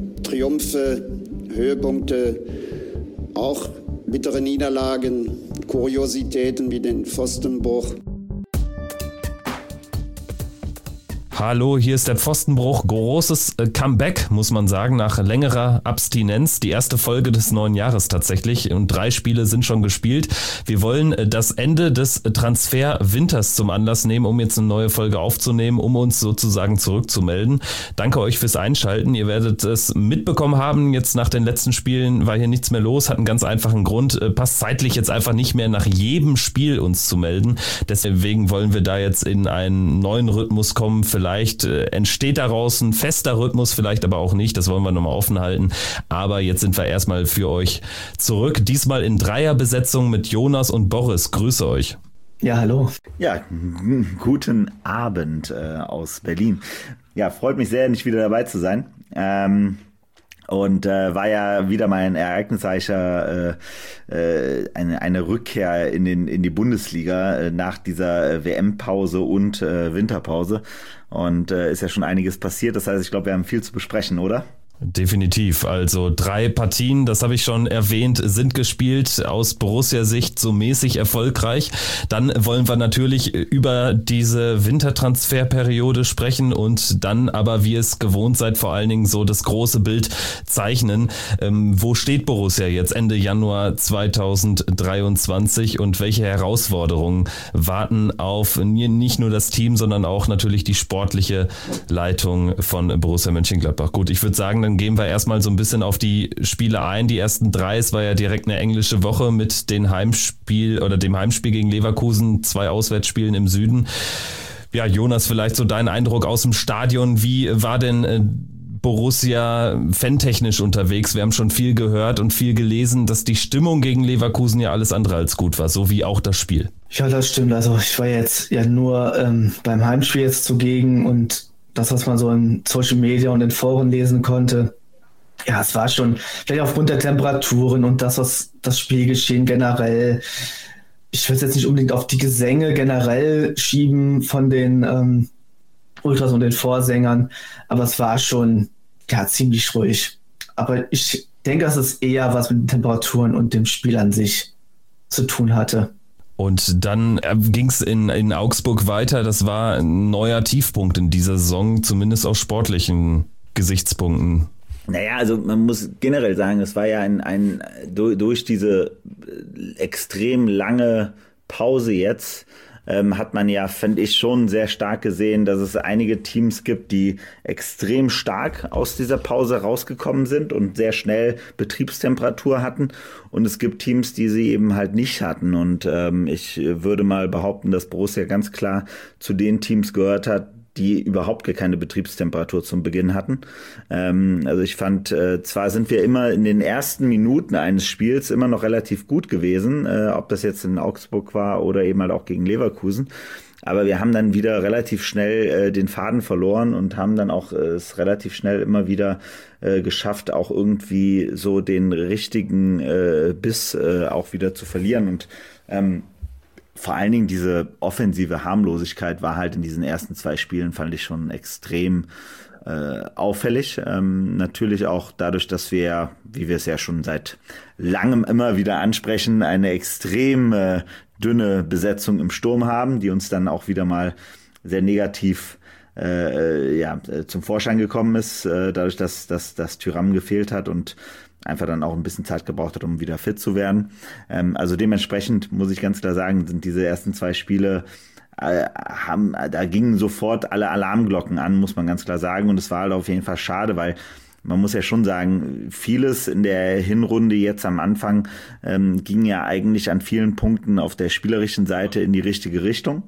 Triumphe, Höhepunkte, auch bittere Niederlagen, Kuriositäten wie den Pfostenbruch. Hallo, hier ist der Pfostenbruch. Großes Comeback, muss man sagen, nach längerer Abstinenz. Die erste Folge des neuen Jahres tatsächlich und 3 Spiele sind schon gespielt. Wir wollen das Ende des Transferwinters zum Anlass nehmen, um jetzt eine neue Folge aufzunehmen, um uns sozusagen zurückzumelden. Danke euch fürs Einschalten. Ihr werdet es mitbekommen haben, jetzt nach den letzten Spielen war hier nichts mehr los, hat einen ganz einfachen Grund. Passt zeitlich jetzt einfach nicht mehr nach jedem Spiel uns zu melden. Deswegen wollen wir da jetzt in einen neuen Rhythmus kommen. Vielleicht entsteht daraus ein fester Rhythmus, vielleicht aber auch nicht. Das wollen wir nochmal offen halten. Aber jetzt sind wir erstmal für euch zurück. Diesmal in Dreierbesetzung mit Jonas und Boris. Grüße euch. Ja, hallo. Ja, guten Abend aus Berlin. Ja, freut mich sehr, nicht wieder dabei zu sein. Und war ja wieder mal ein ereignisreicher eine Rückkehr in die Bundesliga nach dieser WM-Pause und Winterpause. Und ist ja schon einiges passiert. Das heißt, ich glaube, wir haben viel zu besprechen, oder? Definitiv. Also 3 Partien, das habe ich schon erwähnt, sind gespielt, aus Borussia-Sicht so mäßig erfolgreich. Dann wollen wir natürlich über diese Wintertransferperiode sprechen und dann aber, wie es gewohnt seid, vor allen Dingen so das große Bild zeichnen. Wo steht Borussia jetzt Ende Januar 2023 und welche Herausforderungen warten auf nicht nur das Team, sondern auch natürlich die sportliche Leitung von Borussia Mönchengladbach? Gut, ich würde sagen, dann gehen wir erstmal so ein bisschen auf die Spiele ein. Die ersten 3, es war ja direkt eine englische Woche mit dem Heimspiel gegen Leverkusen, 2 Auswärtsspielen im Süden. Ja, Jonas, vielleicht so dein Eindruck aus dem Stadion. Wie war denn Borussia fantechnisch unterwegs? Wir haben schon viel gehört und viel gelesen, dass die Stimmung gegen Leverkusen ja alles andere als gut war, so wie auch das Spiel. Ja, das stimmt. Also ich war jetzt ja nur beim Heimspiel jetzt zugegen und das, was man so in Social Media und in Foren lesen konnte, ja, es war schon, vielleicht aufgrund der Temperaturen und das Spielgeschehen generell, ich würde es jetzt nicht unbedingt auf die Gesänge generell schieben von den Ultras und den Vorsängern, aber es war schon, ja, ziemlich ruhig. Aber ich denke, dass es eher was mit den Temperaturen und dem Spiel an sich zu tun hatte. Und dann ging es in Augsburg weiter. Das war ein neuer Tiefpunkt in dieser Saison, zumindest aus sportlichen Gesichtspunkten. Naja, also man muss generell sagen, es war ja durch diese extrem lange Pause jetzt, hat man ja, finde ich, schon sehr stark gesehen, dass es einige Teams gibt, die extrem stark aus dieser Pause rausgekommen sind und sehr schnell Betriebstemperatur hatten. Und es gibt Teams, die sie eben halt nicht hatten. Und ich würde mal behaupten, dass Borussia ganz klar zu den Teams gehört hat, die überhaupt gar keine Betriebstemperatur zum Beginn hatten. Also ich fand, zwar sind wir immer in den ersten Minuten eines Spiels immer noch relativ gut gewesen, ob das jetzt in Augsburg war oder eben halt auch gegen Leverkusen. Aber wir haben dann wieder relativ schnell den Faden verloren und haben dann auch es relativ schnell immer wieder geschafft, auch irgendwie so den richtigen Biss auch wieder zu verlieren. Und vor allen Dingen diese offensive Harmlosigkeit war halt in diesen ersten 2 Spielen, fand ich schon extrem auffällig. Natürlich auch dadurch, dass wir, wie wir es ja schon seit langem immer wieder ansprechen, eine extrem dünne Besetzung im Sturm haben, die uns dann auch wieder mal sehr negativ zum Vorschein gekommen ist, dadurch, dass Thuram gefehlt hat und einfach dann auch ein bisschen Zeit gebraucht hat, um wieder fit zu werden. Also dementsprechend muss ich ganz klar sagen, sind diese ersten 2 Spiele, da gingen sofort alle Alarmglocken an, muss man ganz klar sagen. Und es war halt auf jeden Fall schade, weil man muss ja schon sagen, vieles in der Hinrunde jetzt am Anfang ging ja eigentlich an vielen Punkten auf der spielerischen Seite in die richtige Richtung.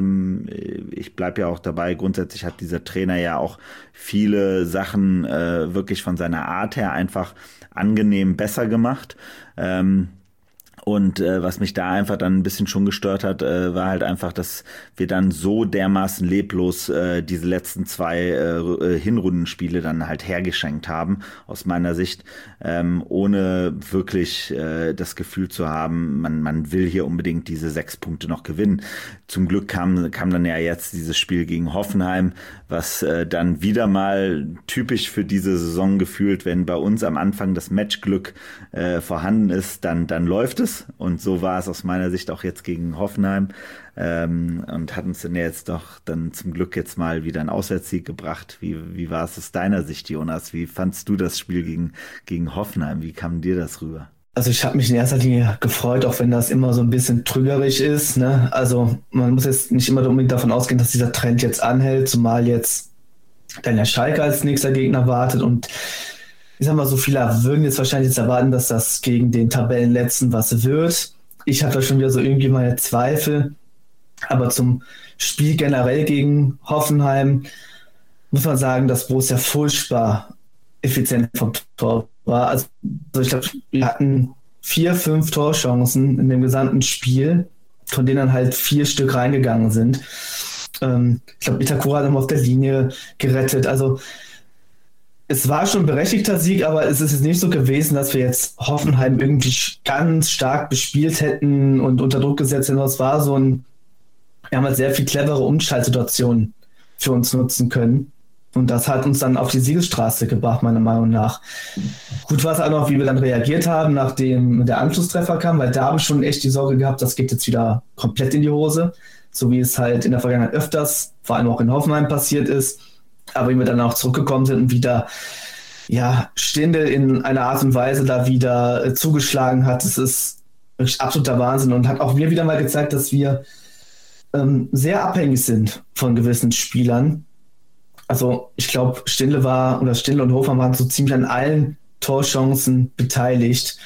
Ich bleibe ja auch dabei, grundsätzlich hat dieser Trainer ja auch viele Sachen wirklich von seiner Art her einfach angenehm besser gemacht. Und was mich da einfach dann ein bisschen schon gestört hat, war halt einfach, dass wir dann so dermaßen leblos diese letzten 2 Hinrundenspiele dann halt hergeschenkt haben, aus meiner Sicht, ohne wirklich das Gefühl zu haben, man will hier unbedingt diese 6 Punkte noch gewinnen. Zum Glück kam dann ja jetzt dieses Spiel gegen Hoffenheim, was dann wieder mal typisch für diese Saison gefühlt, wenn bei uns am Anfang das Matchglück vorhanden ist, dann läuft es. Und so war es aus meiner Sicht auch jetzt gegen Hoffenheim und hat uns dann jetzt doch dann zum Glück jetzt mal wieder einen Auswärtssieg gebracht. Wie war es aus deiner Sicht, Jonas? Wie fandst du das Spiel gegen Hoffenheim? Wie kam dir das rüber? Also ich habe mich in erster Linie gefreut, auch wenn das immer so ein bisschen trügerisch ist, ne? Also man muss jetzt nicht immer unbedingt davon ausgehen, dass dieser Trend jetzt anhält, zumal jetzt dann der Schalke als nächster Gegner wartet und ich sag mal, so viele würden jetzt wahrscheinlich jetzt erwarten, dass das gegen den Tabellenletzten was wird. Ich habe da schon wieder so irgendwie meine Zweifel. Aber zum Spiel generell gegen Hoffenheim muss man sagen, dass Borussia furchtbar effizient vom Tor war. Also ich glaube, wir hatten 4, 5 Torchancen in dem gesamten Spiel, von denen dann halt 4 Stück reingegangen sind. Ich glaube, Itakura hat immer auf der Linie gerettet. Also es war schon ein berechtigter Sieg, aber es ist jetzt nicht so gewesen, dass wir jetzt Hoffenheim irgendwie ganz stark bespielt hätten und unter Druck gesetzt hätten. Es war so wir haben halt sehr viel clevere Umschaltsituationen für uns nutzen können. Und das hat uns dann auf die Siegesstraße gebracht, meiner Meinung nach. Gut war es auch noch, wie wir dann reagiert haben, nachdem der Anschlusstreffer kam, weil da habe ich schon echt die Sorge gehabt, das geht jetzt wieder komplett in die Hose, so wie es halt in der Vergangenheit öfters, vor allem auch in Hoffenheim passiert ist. Aber wie wir dann auch zurückgekommen sind und wieder Stindl in einer Art und Weise da wieder zugeschlagen hat, das ist wirklich absoluter Wahnsinn und hat auch mir wieder mal gezeigt, dass wir sehr abhängig sind von gewissen Spielern. Also ich glaube, Stindl und Hofmann waren so ziemlich an allen Torchancen beteiligt.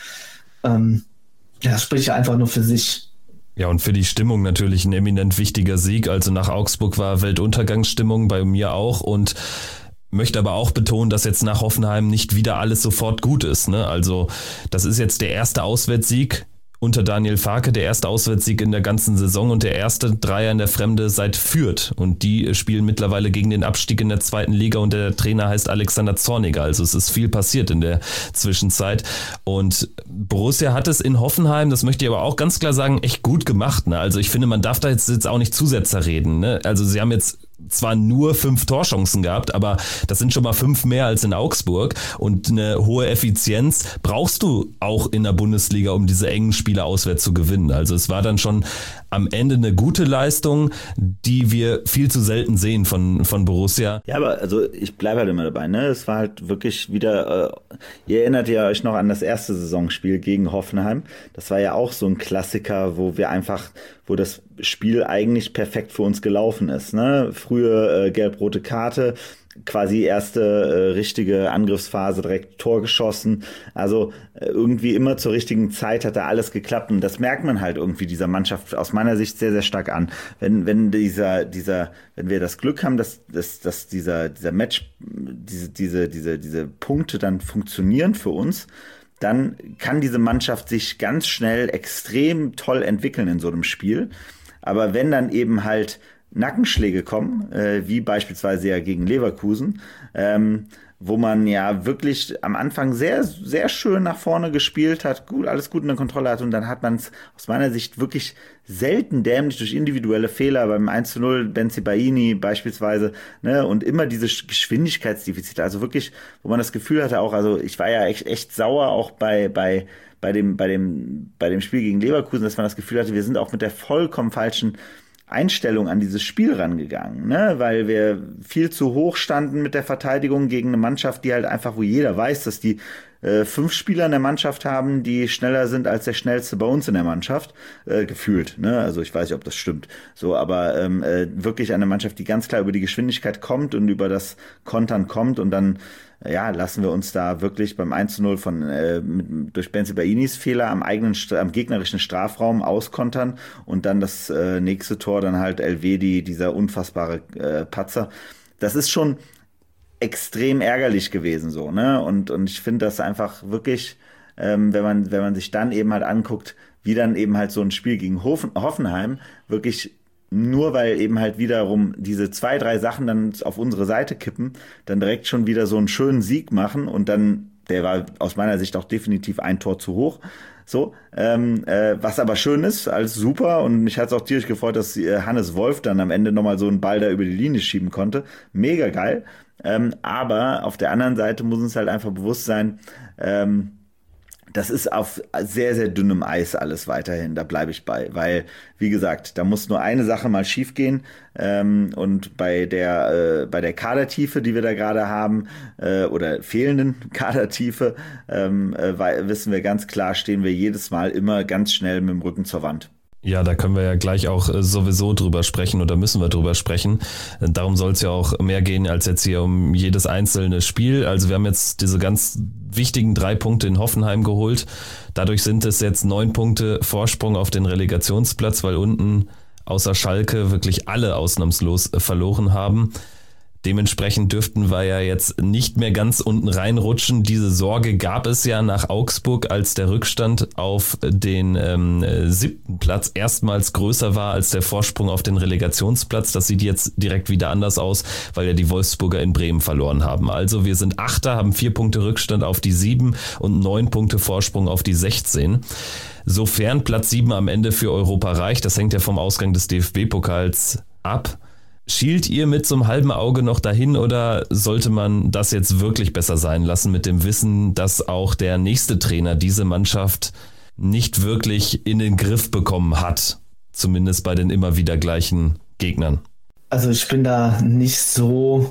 Das spricht ja einfach nur für sich. Ja, und für die Stimmung natürlich ein eminent wichtiger Sieg. Also nach Augsburg war Weltuntergangsstimmung, bei mir auch. Und möchte aber auch betonen, dass jetzt nach Hoffenheim nicht wieder alles sofort gut ist, ne? Also das ist jetzt der erste Auswärtssieg unter Daniel Farke, der erste Auswärtssieg in der ganzen Saison und der erste Dreier in der Fremde seit Fürth. Und die spielen mittlerweile gegen den Abstieg in der 2. Liga und der Trainer heißt Alexander Zorniger. Also es ist viel passiert in der Zwischenzeit. Und Borussia hat es in Hoffenheim, das möchte ich aber auch ganz klar sagen, echt gut gemacht, ne? Also ich finde, man darf da jetzt auch nicht Zusetzer reden, ne? Also sie haben jetzt zwar nur 5 Torchancen gehabt, aber das sind schon mal 5 mehr als in Augsburg und eine hohe Effizienz brauchst du auch in der Bundesliga, um diese engen Spiele auswärts zu gewinnen. Also es war dann schon am Ende eine gute Leistung, die wir viel zu selten sehen von Borussia. Ja, aber also ich bleibe halt immer dabei, ne? Es war halt wirklich wieder, ihr erinnert ja euch noch an das erste Saisonspiel gegen Hoffenheim. Das war ja auch so ein Klassiker, wo das Spiel eigentlich perfekt für uns gelaufen ist, ne? Frühe gelb-rote Karte, quasi erste richtige Angriffsphase, direkt Tor geschossen. Also irgendwie immer zur richtigen Zeit hat da alles geklappt. Und das merkt man halt irgendwie dieser Mannschaft aus meiner Sicht sehr, sehr stark an. Wenn wir das Glück haben, dass dieser Match, diese Punkte dann funktionieren für uns, dann kann diese Mannschaft sich ganz schnell extrem toll entwickeln in so einem Spiel. Aber wenn dann eben halt Nackenschläge kommen, wie beispielsweise ja gegen Leverkusen, wo man ja wirklich am Anfang sehr, sehr schön nach vorne gespielt hat, alles gut in der Kontrolle hat und dann hat man es aus meiner Sicht wirklich selten dämlich durch individuelle Fehler beim 1:0 Bensebaini beispielsweise, ne, und immer diese Geschwindigkeitsdefizite, also wirklich, wo man das Gefühl hatte auch, also ich war ja echt sauer auch bei dem Spiel gegen Leverkusen, dass man das Gefühl hatte, wir sind auch mit der vollkommen falschen Einstellung an dieses Spiel rangegangen, ne? Weil wir viel zu hoch standen mit der Verteidigung gegen eine Mannschaft, die halt einfach, wo jeder weiß, dass die 5 Spieler in der Mannschaft haben, die schneller sind als der schnellste bei uns in der Mannschaft, gefühlt, ne? Also ich weiß nicht, ob das stimmt, so, aber wirklich eine Mannschaft, die ganz klar über die Geschwindigkeit kommt und über das Kontern kommt und dann lassen wir uns da wirklich beim 1:0 durch Benzebainis Fehler am gegnerischen Strafraum auskontern und dann das nächste Tor dann halt Elvedi, dieser unfassbare Patzer. Das ist schon extrem ärgerlich gewesen, so, ne? Und ich finde das einfach wirklich, wenn man sich dann eben halt anguckt, wie dann eben halt so ein Spiel gegen Hoffenheim wirklich nur weil eben halt wiederum diese 2, 3 Sachen dann auf unsere Seite kippen, dann direkt schon wieder so einen schönen Sieg machen und dann, der war aus meiner Sicht auch definitiv ein Tor zu hoch. So, was aber schön ist, alles super und mich hat es auch tierisch gefreut, dass Hannes Wolf dann am Ende nochmal so einen Ball da über die Linie schieben konnte. Mega geil. Aber auf der anderen Seite muss uns halt einfach bewusst sein, das ist auf sehr, sehr dünnem Eis alles weiterhin, da bleibe ich bei, weil, wie gesagt, da muss nur eine Sache mal schief gehen und bei der Kadertiefe, die wir da gerade haben, oder fehlenden Kadertiefe, wissen wir ganz klar, stehen wir jedes Mal immer ganz schnell mit dem Rücken zur Wand. Ja, da können wir ja gleich auch sowieso drüber sprechen oder müssen wir drüber sprechen. Darum soll es ja auch mehr gehen als jetzt hier um jedes einzelne Spiel. Also wir haben jetzt diese ganz wichtigen 3 Punkte in Hoffenheim geholt. Dadurch sind es jetzt 9 Punkte Vorsprung auf den Relegationsplatz, weil unten außer Schalke wirklich alle ausnahmslos verloren haben. Dementsprechend dürften wir ja jetzt nicht mehr ganz unten reinrutschen. Diese Sorge gab es ja nach Augsburg, als der Rückstand auf den 7. Platz erstmals größer war als der Vorsprung auf den Relegationsplatz. Das sieht jetzt direkt wieder anders aus, weil ja die Wolfsburger in Bremen verloren haben. Also wir sind 8., haben 4 Punkte Rückstand auf die 7 und 9 Punkte Vorsprung auf die 16. Sofern Platz 7 am Ende für Europa reicht, das hängt ja vom Ausgang des DFB-Pokals ab. Schielt ihr mit so einem halben Auge noch dahin oder sollte man das jetzt wirklich besser sein lassen mit dem Wissen, dass auch der nächste Trainer diese Mannschaft nicht wirklich in den Griff bekommen hat? Zumindest bei den immer wieder gleichen Gegnern. Also ich bin da nicht so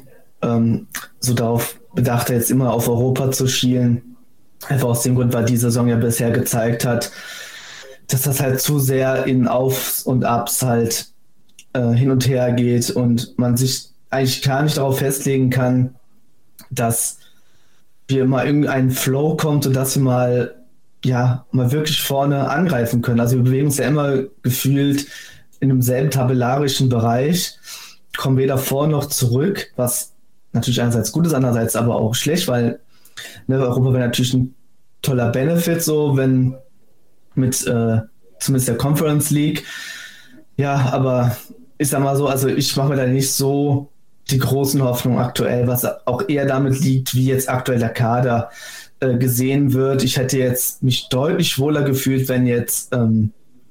darauf bedacht, jetzt immer auf Europa zu schielen. Einfach aus dem Grund, weil die Saison ja bisher gezeigt hat, dass das halt zu sehr in Aufs und Abs halt hin und her geht und man sich eigentlich gar nicht darauf festlegen kann, dass wir mal irgendein Flow kommt und dass wir mal wirklich vorne angreifen können. Also wir bewegen uns ja immer gefühlt in demselben tabellarischen Bereich, kommen weder vor noch zurück, was natürlich einerseits gut ist, andererseits aber auch schlecht, weil Europa wäre natürlich ein toller Benefit, so wenn mit zumindest der Conference League. Ja, aber ich sag mal so, also ich mache mir da nicht so die großen Hoffnungen aktuell, was auch eher damit liegt, wie jetzt aktuell der Kader gesehen wird. Ich hätte jetzt mich deutlich wohler gefühlt, wenn jetzt ein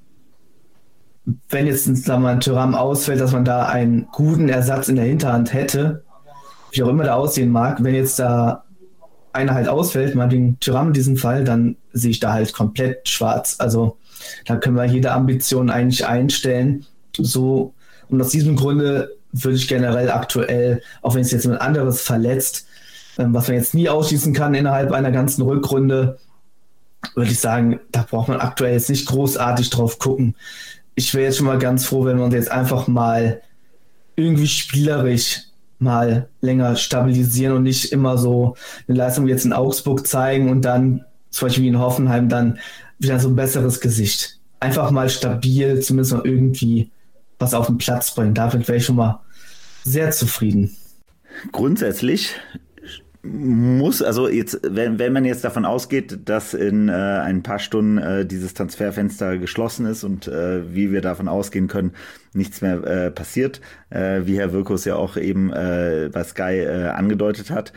Thuram ausfällt, dass man da einen guten Ersatz in der Hinterhand hätte, wie auch immer der aussehen mag. Wenn jetzt da einer halt ausfällt, mal den Thuram in diesem Fall, dann sehe ich da halt komplett schwarz. Also da können wir jede Ambition eigentlich einstellen. So, und aus diesem Grunde würde ich generell aktuell, auch wenn es jetzt jemand anderes verletzt, was man jetzt nie ausschließen kann innerhalb einer ganzen Rückrunde, würde ich sagen, da braucht man aktuell jetzt nicht großartig drauf gucken. Ich wäre jetzt schon mal ganz froh, wenn wir uns jetzt einfach mal irgendwie spielerisch mal länger stabilisieren und nicht immer so eine Leistung wie jetzt in Augsburg zeigen und dann zum Beispiel wie in Hoffenheim dann wieder so ein besseres Gesicht. Einfach mal stabil, zumindest mal irgendwie was auf den Platz bringen. Damit wäre ich schon mal sehr zufrieden. Grundsätzlich muss, also jetzt, wenn man jetzt davon ausgeht, dass in ein paar Stunden dieses Transferfenster geschlossen ist und wie wir davon ausgehen können, nichts mehr passiert, wie Herr Wirkus ja auch eben bei Sky angedeutet hat,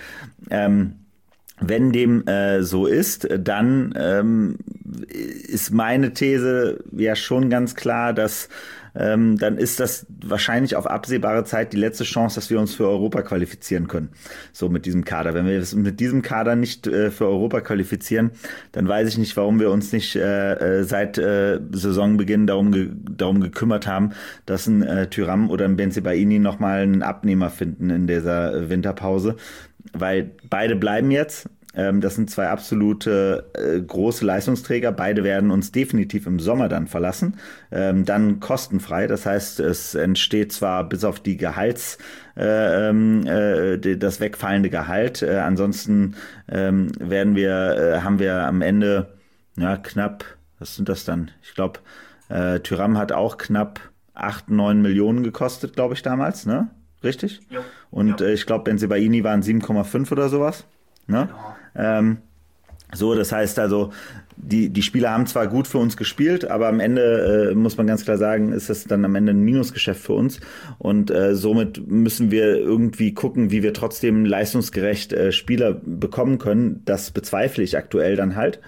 wenn dem so ist, dann ist meine These ja schon ganz klar, dass dann ist das wahrscheinlich auf absehbare Zeit die letzte Chance, dass wir uns für Europa qualifizieren können. So mit diesem Kader. Wenn wir mit diesem Kader nicht für Europa qualifizieren, dann weiß ich nicht, warum wir uns nicht seit Saisonbeginn darum gekümmert haben, dass ein Thuram oder ein Bensebaini nochmal einen Abnehmer finden in dieser Winterpause. Weil beide bleiben jetzt. Das sind 2 absolute große Leistungsträger. Beide werden uns definitiv im Sommer dann verlassen. Dann kostenfrei. Das heißt, es entsteht zwar bis auf die das wegfallende Gehalt. Ansonsten haben wir am Ende knapp, was sind das dann? Ich glaube, Thuram hat auch knapp 8-9 Millionen gekostet, glaube ich, damals, ne? Richtig? Ja. Und ich glaube, Bensebaini waren 7,5 oder sowas. Ne? Genau. So, das heißt also, die Spieler haben zwar gut für uns gespielt, aber am Ende muss man ganz klar sagen, ist das dann am Ende ein Minusgeschäft für uns und somit müssen wir irgendwie gucken, wie wir trotzdem leistungsgerecht Spieler bekommen können. Das bezweifle ich aktuell dann halt.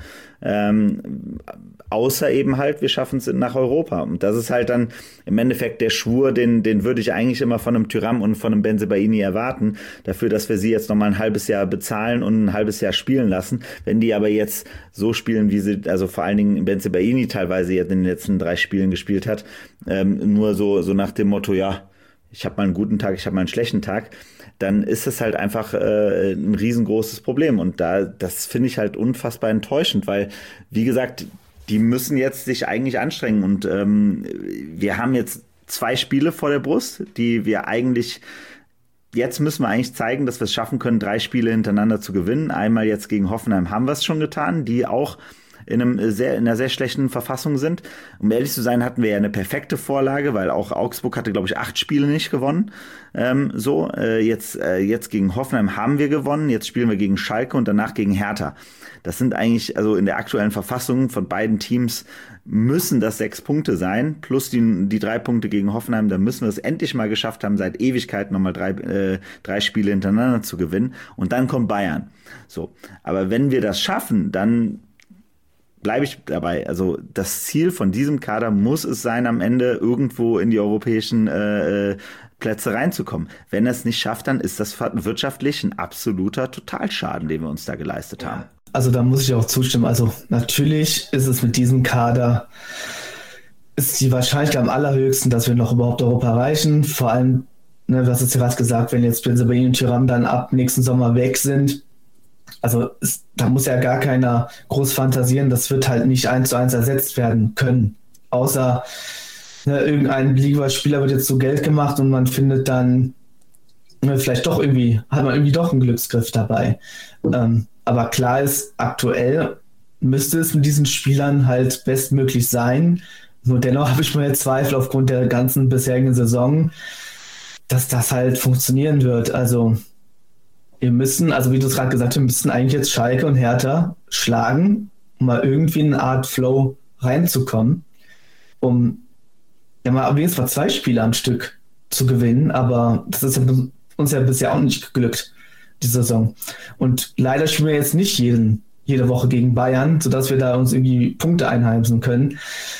Außer eben halt, wir schaffen es nach Europa. Und das ist halt dann im Endeffekt der Schwur, den würde ich eigentlich immer von einem Thuram und von einem Bensebaini erwarten, dafür, dass wir sie jetzt nochmal ein halbes Jahr bezahlen und ein halbes Jahr spielen lassen. Wenn die aber jetzt so spielen, wie sie, also vor allen Dingen Bensebaini teilweise jetzt in den letzten 3 Spielen gespielt hat, nur so nach dem Motto, ja, ich habe mal einen guten Tag, ich habe mal einen schlechten Tag, dann ist es halt einfach ein riesengroßes Problem. Und das finde ich halt unfassbar enttäuschend, weil, wie gesagt, die müssen jetzt sich eigentlich anstrengen. Und wir haben jetzt 2 Spiele vor der Brust, die wir eigentlich, jetzt müssen wir eigentlich zeigen, dass wir es schaffen können, 3 Spiele hintereinander zu gewinnen. Einmal jetzt gegen Hoffenheim haben wir es schon getan, die auch in einer sehr schlechten Verfassung sind. Um ehrlich zu sein, hatten wir ja eine perfekte Vorlage, weil auch Augsburg hatte, glaube ich, 8 Spiele nicht gewonnen. Jetzt gegen Hoffenheim haben wir gewonnen, jetzt spielen wir gegen Schalke und danach gegen Hertha. Das sind eigentlich, also in der aktuellen Verfassung von beiden Teams müssen das 6 Punkte sein, plus die 3 Punkte gegen Hoffenheim, da müssen wir es endlich mal geschafft haben, seit Ewigkeit nochmal 3 Spiele hintereinander zu gewinnen und dann kommt Bayern. So, aber wenn wir das schaffen, dann bleibe ich dabei. Also das Ziel von diesem Kader muss es sein, am Ende irgendwo in die europäischen Plätze reinzukommen. Wenn er es nicht schafft, dann ist das wirtschaftlich ein absoluter Totalschaden, den wir uns da geleistet haben. Also da muss ich auch zustimmen. Also natürlich ist es mit diesem Kader, ist die Wahrscheinlichkeit am allerhöchsten, dass wir noch überhaupt Europa erreichen. Vor allem, ne, was ist gerade gesagt, wenn jetzt Bensebaini und Thuram dann ab nächsten Sommer weg sind. Also da muss ja gar keiner groß fantasieren, das wird halt nicht 1:1 ersetzt werden können. Außer irgendein Liga-Spieler wird jetzt zu Geld gemacht und man findet dann vielleicht doch irgendwie, hat man irgendwie doch einen Glücksgriff dabei. Aber klar ist, aktuell müsste es mit diesen Spielern halt bestmöglich sein. Nur dennoch habe ich mir Zweifel aufgrund der ganzen bisherigen Saison, dass das halt funktionieren wird. Also wir müssen, also wie du es gerade gesagt hast, wir müssen eigentlich jetzt Schalke und Hertha schlagen, um mal irgendwie in eine Art Flow reinzukommen, um ja mal wenigstens mal 2 Spiele am Stück zu gewinnen, aber das ist uns ja bisher auch nicht geglückt, die Saison. Und leider spielen wir jetzt nicht jede Woche gegen Bayern, sodass wir da uns irgendwie Punkte einheimsen können.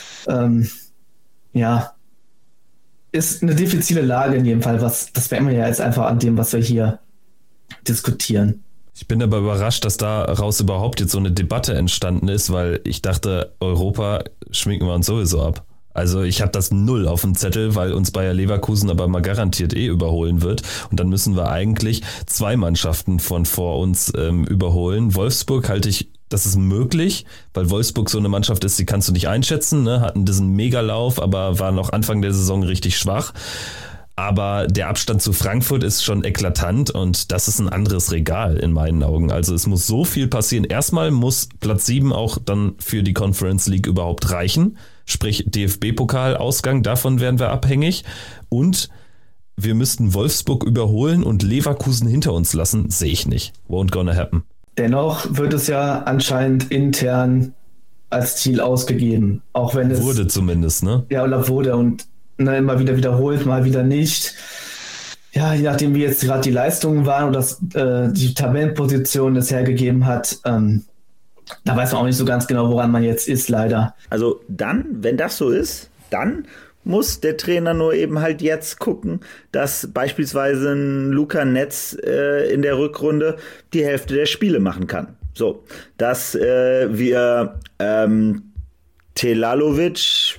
Ist eine diffizile Lage in jedem Fall, das merken wir ja jetzt einfach an dem, was wir hier diskutieren. Ich bin aber überrascht, dass daraus überhaupt jetzt so eine Debatte entstanden ist, weil ich dachte, Europa schminken wir uns sowieso ab. Also ich habe das 0 auf dem Zettel, weil uns Bayer Leverkusen aber mal garantiert überholen wird. Und dann müssen wir eigentlich 2 Mannschaften von vor uns überholen. Wolfsburg halte ich, das ist möglich, weil Wolfsburg so eine Mannschaft ist, die kannst du nicht einschätzen, ne? Hatten diesen Megalauf, aber war noch Anfang der Saison richtig schwach. Aber der Abstand zu Frankfurt ist schon eklatant und das ist ein anderes Regal in meinen Augen. Also es muss so viel passieren. Erstmal muss Platz 7 auch dann für die Conference League überhaupt reichen. Sprich DFB-Pokal-Ausgang, davon wären wir abhängig. Und wir müssten Wolfsburg überholen und Leverkusen hinter uns lassen. Sehe ich nicht. Won't gonna happen. Dennoch wird es ja anscheinend intern als Ziel ausgegeben. Auch wenn es... Wurde zumindest, ne? Ja, oder wurde und immer wieder wiederholt, mal wieder nicht. Ja, je nachdem, wie jetzt gerade die Leistungen waren oder die Tabellenposition es hergegeben hat, da weiß man auch nicht so ganz genau, woran man jetzt ist, leider. Also dann, wenn das so ist, dann muss der Trainer nur eben halt jetzt gucken, dass beispielsweise ein Luca Netz in der Rückrunde die Hälfte der Spiele machen kann. So, dass wir Telalovic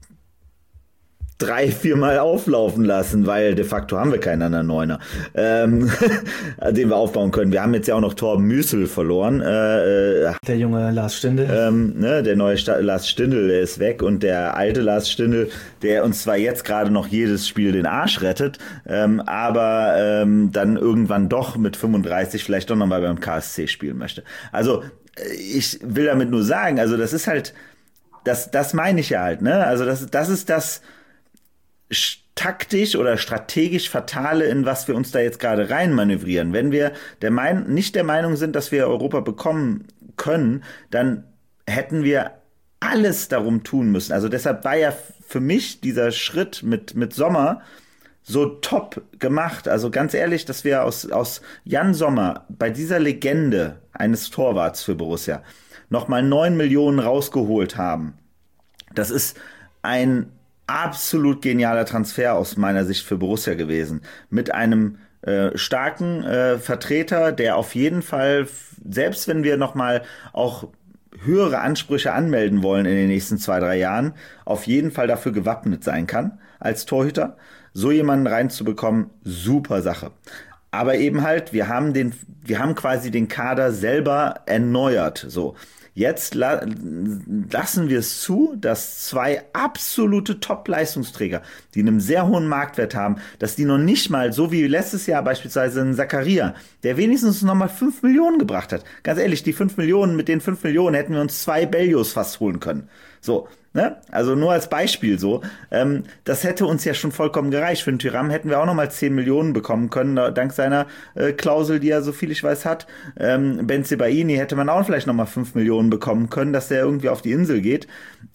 3-4 Mal auflaufen lassen, weil de facto haben wir keinen anderen Neuner, den wir aufbauen können. Wir haben jetzt ja auch noch Torben Müssel verloren. Der junge Lars Stindl. Der neue Lars Stindl, der ist weg und der alte Lars Stindl, der uns zwar jetzt gerade noch jedes Spiel den Arsch rettet, aber dann irgendwann doch mit 35 vielleicht doch nochmal beim KSC spielen möchte. Also ich will damit nur sagen, also das ist halt, das meine ich ja halt, ne? Also das ist das taktisch oder strategisch Fatale, in was wir uns da jetzt gerade rein manövrieren. Wenn wir nicht der Meinung sind, dass wir Europa bekommen können, dann hätten wir alles darum tun müssen. Also deshalb war ja für mich dieser Schritt mit Sommer so top gemacht. Also ganz ehrlich, dass wir aus Jan Sommer bei dieser Legende eines Torwarts für Borussia nochmal 9 Millionen rausgeholt haben. Das ist ein absolut genialer Transfer aus meiner Sicht für Borussia gewesen. Mit einem starken Vertreter, der auf jeden Fall, selbst wenn wir nochmal auch höhere Ansprüche anmelden wollen in den nächsten 2-3 Jahren, auf jeden Fall dafür gewappnet sein kann als Torhüter. So jemanden reinzubekommen, super Sache. Aber eben halt, wir haben quasi den Kader selber erneuert, so. Jetzt lassen wir es zu, dass 2 absolute Top-Leistungsträger, die einen sehr hohen Marktwert haben, dass die noch nicht mal, so wie letztes Jahr beispielsweise ein Zakaria, der wenigstens nochmal 5 Millionen gebracht hat. Ganz ehrlich, die 5 Millionen, mit den 5 Millionen hätten wir uns 2 Bellios fast holen können. So, ne? Also nur als Beispiel so. Das hätte uns ja schon vollkommen gereicht. Für den Thuram hätten wir auch nochmal 10 Millionen bekommen können, dank seiner Klausel, die er, so viel ich weiß, hat. Bensebaini hätte man auch vielleicht nochmal 5 Millionen bekommen können, dass der irgendwie auf die Insel geht.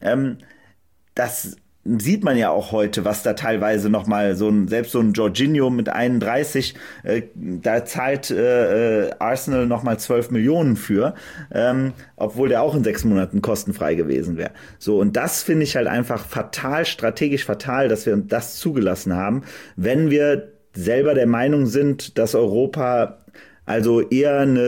Das sieht man ja auch heute, was da teilweise nochmal selbst so ein Jorginho mit 31, da zahlt Arsenal nochmal 12 Millionen für, obwohl der auch in 6 Monaten kostenfrei gewesen wäre. So, und das finde ich halt einfach fatal, strategisch fatal, dass wir das zugelassen haben, wenn wir selber der Meinung sind, dass Europa also eher eine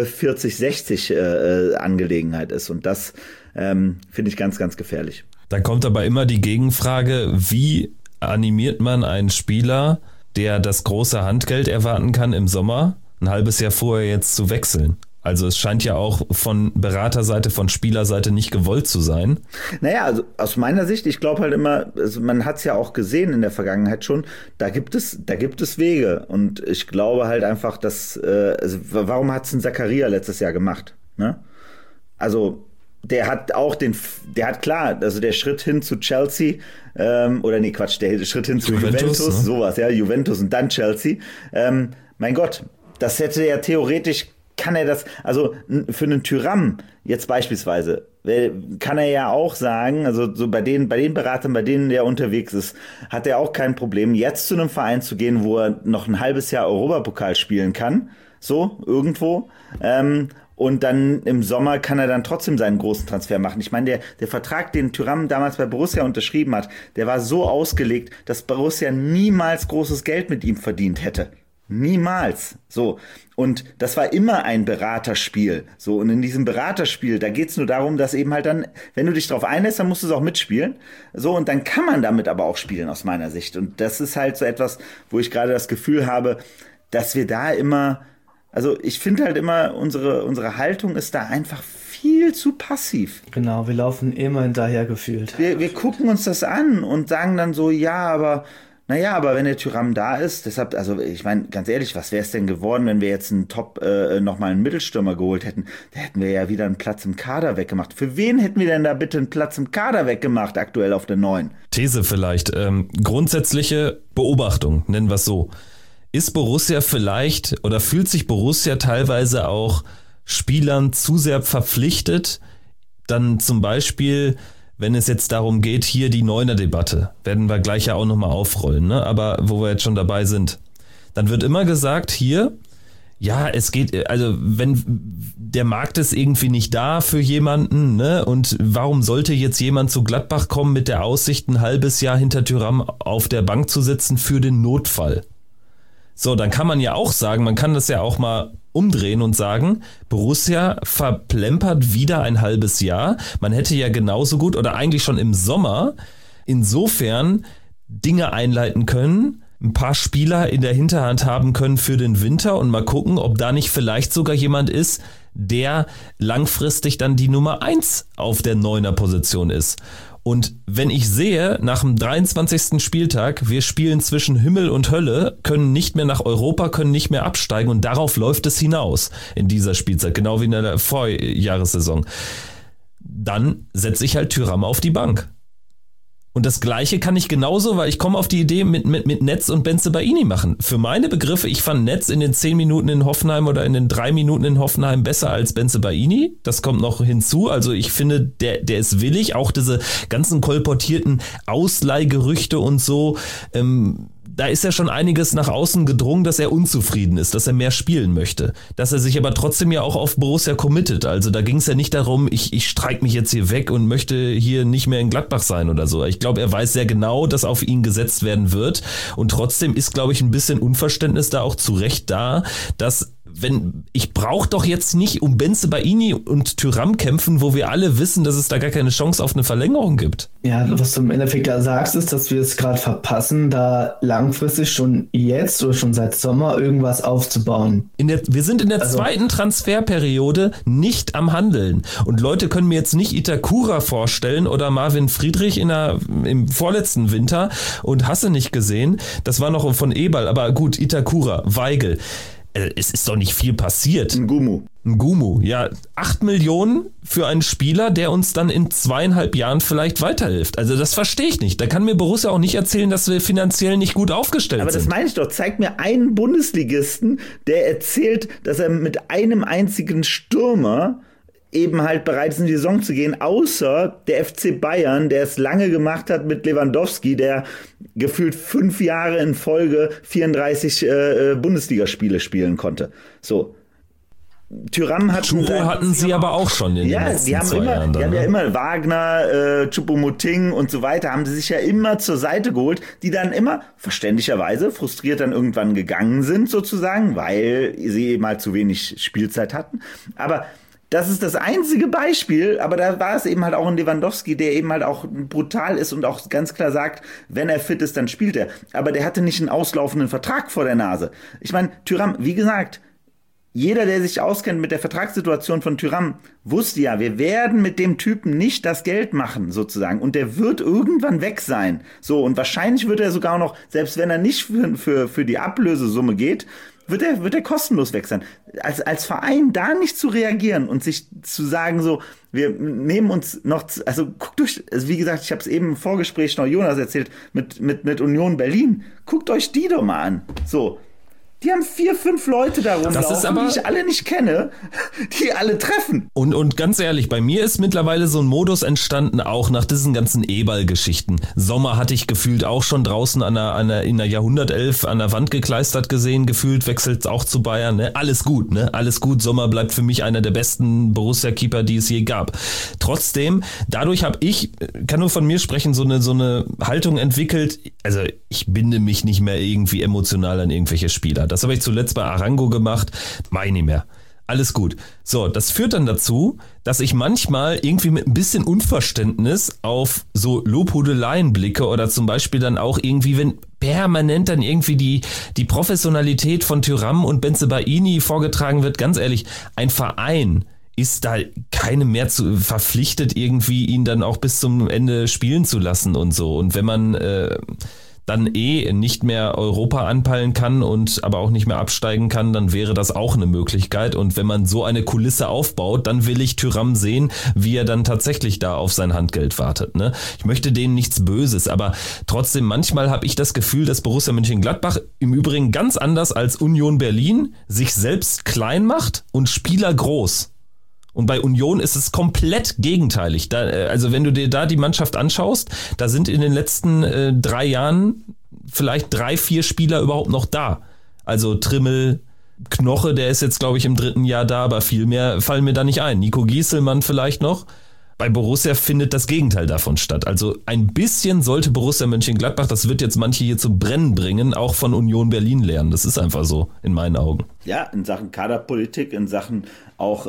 40-60 Angelegenheit ist. Und das finde ich ganz, ganz gefährlich. Da kommt aber immer die Gegenfrage, wie animiert man einen Spieler, der das große Handgeld erwarten kann im Sommer, ein halbes Jahr vorher jetzt zu wechseln? Also es scheint ja auch von Beraterseite, von Spielerseite nicht gewollt zu sein. Naja, also aus meiner Sicht, ich glaube halt immer, also man hat es ja auch gesehen in der Vergangenheit schon, da gibt es Wege. Und ich glaube halt einfach, dass, also warum hat es ein Zakaria letztes Jahr gemacht? Ne? Also der hat klar, also der Schritt hin zu Chelsea, der Schritt hin zu Juventus, ne? Sowas, ja, Juventus und dann Chelsea. Mein Gott, das hätte ja theoretisch, kann er das, also für einen Thuram jetzt beispielsweise, kann er ja auch sagen, also so bei den Beratern, bei denen der unterwegs ist, hat er auch kein Problem, jetzt zu einem Verein zu gehen, wo er noch ein halbes Jahr Europapokal spielen kann, so, irgendwo, und dann im Sommer kann er dann trotzdem seinen großen Transfer machen. Ich meine, der Vertrag, den Thuram damals bei Borussia unterschrieben hat, der war so ausgelegt, dass Borussia niemals großes Geld mit ihm verdient hätte. Niemals. So. Und das war immer ein Beraterspiel. So. Und in diesem Beraterspiel, da geht's nur darum, dass eben halt dann, wenn du dich drauf einlässt, dann musst du es auch mitspielen. So. Und dann kann man damit aber auch spielen, aus meiner Sicht. Und das ist halt so etwas, wo ich gerade das Gefühl habe, dass wir da immer, also ich finde halt immer, unsere Haltung ist da einfach viel zu passiv. Genau, wir laufen immer hinterher gefühlt. Wir gucken uns das an und sagen dann so, aber wenn der Thuram da ist, deshalb, also ich meine, ganz ehrlich, was wäre es denn geworden, wenn wir jetzt nochmal einen Mittelstürmer geholt hätten? Da hätten wir ja wieder einen Platz im Kader weggemacht. Für wen hätten wir denn da bitte einen Platz im Kader weggemacht, aktuell auf der 9? These vielleicht, grundsätzliche Beobachtung, nennen wir es so. Ist Borussia vielleicht oder fühlt sich Borussia teilweise auch Spielern zu sehr verpflichtet, dann zum Beispiel, wenn es jetzt darum geht, hier die Neuner-Debatte, werden wir gleich ja auch nochmal aufrollen, ne? Aber wo wir jetzt schon dabei sind, dann wird immer gesagt, hier, ja, es geht, also wenn der Markt ist irgendwie nicht da für jemanden, ne? Und warum sollte jetzt jemand zu Gladbach kommen mit der Aussicht, ein halbes Jahr hinter Thuram auf der Bank zu sitzen für den Notfall? So, dann kann man ja auch sagen, man kann das ja auch mal umdrehen und sagen, Borussia verplempert wieder ein halbes Jahr. Man hätte ja genauso gut oder eigentlich schon im Sommer insofern Dinge einleiten können, ein paar Spieler in der Hinterhand haben können für den Winter und mal gucken, ob da nicht vielleicht sogar jemand ist, der langfristig dann die Nummer 1 auf der 9er-Position ist. Und wenn ich sehe, nach dem 23. Spieltag, wir spielen zwischen Himmel und Hölle, können nicht mehr nach Europa, können nicht mehr absteigen und darauf läuft es hinaus in dieser Spielzeit, genau wie in der Vorjahressaison, dann setze ich halt Thuram auf die Bank. Und das Gleiche kann ich genauso, weil ich komme auf die Idee mit Netz und Bensebaini machen. Für meine Begriffe, ich fand Netz in den 10 Minuten in Hoffenheim oder in den 3 Minuten in Hoffenheim besser als Bensebaini. Das kommt noch hinzu. Also ich finde, der ist willig. Auch diese ganzen kolportierten Ausleihgerüchte und so, da ist ja schon einiges nach außen gedrungen, dass er unzufrieden ist, dass er mehr spielen möchte. Dass er sich aber trotzdem ja auch auf Borussia committet. Also da ging es ja nicht darum, ich streik mich jetzt hier weg und möchte hier nicht mehr in Gladbach sein oder so. Ich glaube, er weiß sehr genau, dass auf ihn gesetzt werden wird. Und trotzdem ist, glaube ich, ein bisschen Unverständnis da auch zu Recht da, dass ich brauche doch jetzt nicht um Bensebaini und Thuram kämpfen, wo wir alle wissen, dass es da gar keine Chance auf eine Verlängerung gibt. Ja, was du im Endeffekt da sagst, ist, dass wir es gerade verpassen, da langfristig schon jetzt oder schon seit Sommer irgendwas aufzubauen. Wir sind in der zweiten Transferperiode nicht am Handeln. Und Leute können mir jetzt nicht Itakura vorstellen oder Marvin Friedrich im vorletzten Winter und hast du nicht gesehen. Das war noch von Eberl, aber gut, Itakura, Weigl. Es ist doch nicht viel passiert. Ngumu, ja, 8 Millionen für einen Spieler, der uns dann in 2,5 Jahren vielleicht weiterhilft. Also das verstehe ich nicht. Da kann mir Borussia auch nicht erzählen, dass wir finanziell nicht gut aufgestellt sind. Aber das meine ich doch. Zeig mir einen Bundesligisten, der erzählt, dass er mit einem einzigen Stürmer eben halt bereit ist, in die Saison zu gehen, außer der FC Bayern, der es lange gemacht hat mit Lewandowski, der gefühlt 5 Jahre in Folge 34 Bundesligaspiele spielen konnte. So. Thuram hat hatten sie aber auch schon in den letzten 2 Jahren. Die haben ja immer Wagner, Choupo-Moting und so weiter, haben sie sich ja immer zur Seite geholt, die dann immer verständlicherweise frustriert dann irgendwann gegangen sind sozusagen, weil sie eben halt zu wenig Spielzeit hatten. Aber das ist das einzige Beispiel, aber da war es eben halt auch ein Lewandowski, der eben halt auch brutal ist und auch ganz klar sagt, wenn er fit ist, dann spielt er. Aber der hatte nicht einen auslaufenden Vertrag vor der Nase. Ich meine, Thuram, wie gesagt, jeder, der sich auskennt mit der Vertragssituation von Thuram, wusste ja, wir werden mit dem Typen nicht das Geld machen, sozusagen. Und der wird irgendwann weg sein. So, und wahrscheinlich wird er sogar noch, selbst wenn er nicht für die Ablösesumme geht, wird er kostenlos weg sein. Als Verein da nicht zu reagieren und sich zu sagen so, wir nehmen uns noch, also guckt euch, also wie gesagt, ich habe es eben im Vorgespräch noch Jonas erzählt, mit Union Berlin, guckt euch die doch mal an. So. Die haben 4, 5 Leute da rumlaufen, die ich alle nicht kenne, die alle treffen. Und ganz ehrlich, bei mir ist mittlerweile so ein Modus entstanden, auch nach diesen ganzen Eberl-Geschichten. Sommer hatte ich gefühlt auch schon draußen in der Jahrhundertelf an der Wand gekleistert gesehen, gefühlt wechselt auch zu Bayern. Ne? Alles gut, ne? Alles gut. Sommer bleibt für mich einer der besten Borussia-Keeper, die es je gab. Trotzdem, dadurch habe ich, kann nur von mir sprechen, so eine Haltung entwickelt, also ich binde mich nicht mehr irgendwie emotional an irgendwelche Spieler. Das habe ich zuletzt bei Arango gemacht, mach ich nicht mehr. Alles gut. So, das führt dann dazu, dass ich manchmal irgendwie mit ein bisschen Unverständnis auf so Lobhudeleien blicke oder zum Beispiel dann auch irgendwie, wenn permanent dann irgendwie die Professionalität von Thuram und Bensebaini vorgetragen wird. Ganz ehrlich, ein Verein ist da keinem mehr verpflichtet, irgendwie ihn dann auch bis zum Ende spielen zu lassen und so. Und wenn man dann nicht mehr Europa anpeilen kann und aber auch nicht mehr absteigen kann, dann wäre das auch eine Möglichkeit. Und wenn man so eine Kulisse aufbaut, dann will ich Thuram sehen, wie er dann tatsächlich da auf sein Handgeld wartet. Ne? Ich möchte denen nichts Böses, aber trotzdem manchmal habe ich das Gefühl, dass Borussia Mönchengladbach im Übrigen ganz anders als Union Berlin sich selbst klein macht und Spieler groß. Und bei Union ist es komplett gegenteilig. Also wenn du dir da die Mannschaft anschaust, da sind in den letzten 3 Jahren vielleicht 3, 4 Spieler überhaupt noch da. Also Trimmel, Knoche, der ist jetzt glaube ich im 3. Jahr da, aber viel mehr fallen mir da nicht ein. Nico Gieselmann vielleicht noch. Bei Borussia findet das Gegenteil davon statt. Also ein bisschen sollte Borussia Mönchengladbach, das wird jetzt manche hier zum Brennen bringen, auch von Union Berlin lernen. Das ist einfach so, in meinen Augen. Ja, in Sachen Kaderpolitik, in Sachen auch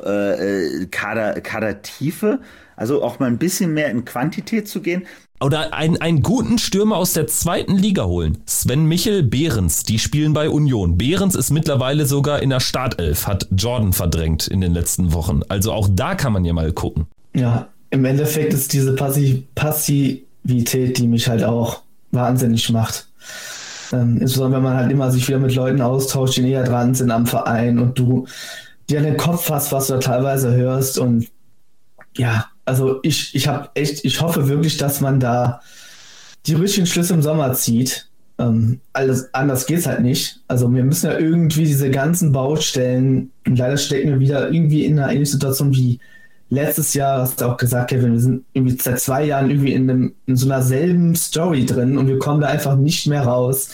Kadertiefe, also auch mal ein bisschen mehr in Quantität zu gehen. Oder einen guten Stürmer aus der 2. Liga holen. Sven Michel, Behrens, die spielen bei Union. Behrens ist mittlerweile sogar in der Startelf, hat Jordan verdrängt in den letzten Wochen. Also auch da kann man ja mal gucken. Ja, im Endeffekt ist diese Passivität, die mich halt auch wahnsinnig macht. Insbesondere wenn man halt immer sich wieder mit Leuten austauscht, die näher dran sind am Verein und du dir an den Kopf hast, was du da teilweise hörst. Und ja, also ich hoffe wirklich, dass man da die richtigen Schlüsse im Sommer zieht. Alles anders geht's halt nicht. Also wir müssen ja irgendwie diese ganzen Baustellen, und leider stecken wir wieder irgendwie in einer ähnlichen Situation wie letztes Jahr, hast du auch gesagt, Kevin, wir sind irgendwie seit 2 Jahren irgendwie in so einer selben Story drin und wir kommen da einfach nicht mehr raus.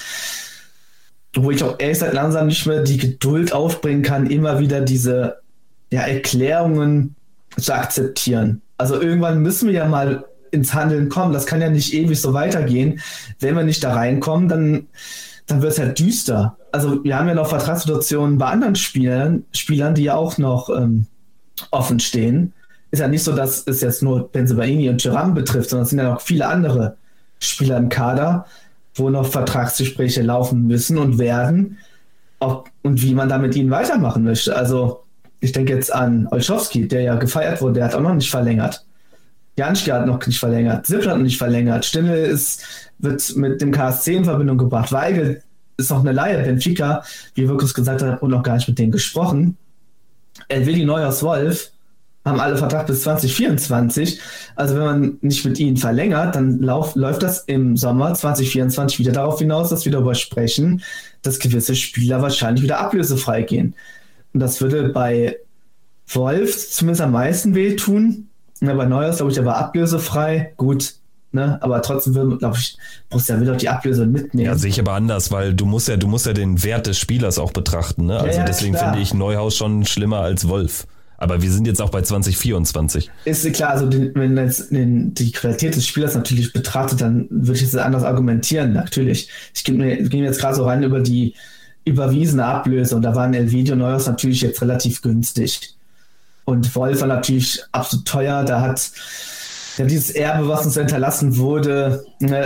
Wo ich auch ehrlich gesagt langsam nicht mehr die Geduld aufbringen kann, immer wieder diese Erklärungen zu akzeptieren. Also irgendwann müssen wir ja mal ins Handeln kommen. Das kann ja nicht ewig so weitergehen. Wenn wir nicht da reinkommen, dann wird es halt düster. Also wir haben ja noch Vertragssituationen bei anderen Spielern, die ja auch noch offen stehen. Ist ja nicht so, dass es jetzt nur Bensebaini und Thuram betrifft, sondern es sind ja noch viele andere Spieler im Kader, wo noch Vertragsgespräche laufen müssen und werden, und wie man da mit ihnen weitermachen möchte. Also ich denke jetzt an Olszewski, der ja gefeiert wurde, der hat auch noch nicht verlängert. Janschke hat noch nicht verlängert, Sippel hat noch nicht verlängert, Stindl wird mit dem KSC in Verbindung gebracht, Weigl ist noch eine Leihe, Benfica, wie Wirkus gesagt hat, wurde noch gar nicht mit denen gesprochen. Elvedi, Neuhaus, Wolf haben alle Vertrag bis 2024. Also wenn man nicht mit ihnen verlängert, dann läuft das im Sommer 2024 wieder darauf hinaus, dass wir darüber sprechen, dass gewisse Spieler wahrscheinlich wieder ablösefrei gehen. Und das würde bei Wolf zumindest am meisten wehtun. Bei Neuhaus, glaube ich, der war ablösefrei. Gut, ne? Aber trotzdem glaube ich, Borussia will doch die Ablöse mitnehmen. Ja, sehe ich aber anders, weil du musst ja den Wert des Spielers auch betrachten. Ne? Also deswegen finde ich Neuhaus schon schlimmer als Wolf. Aber wir sind jetzt auch bei 2024. Ist klar, also wenn man jetzt die Qualität des Spielers natürlich betrachtet, dann würde ich jetzt anders argumentieren, natürlich. Ich gehe jetzt gerade so rein über die überwiesene Ablöse und da waren Elvedi und Neuhaus natürlich jetzt relativ günstig. Und Wolf war natürlich absolut teuer, da hat dieses Erbe, was uns hinterlassen wurde,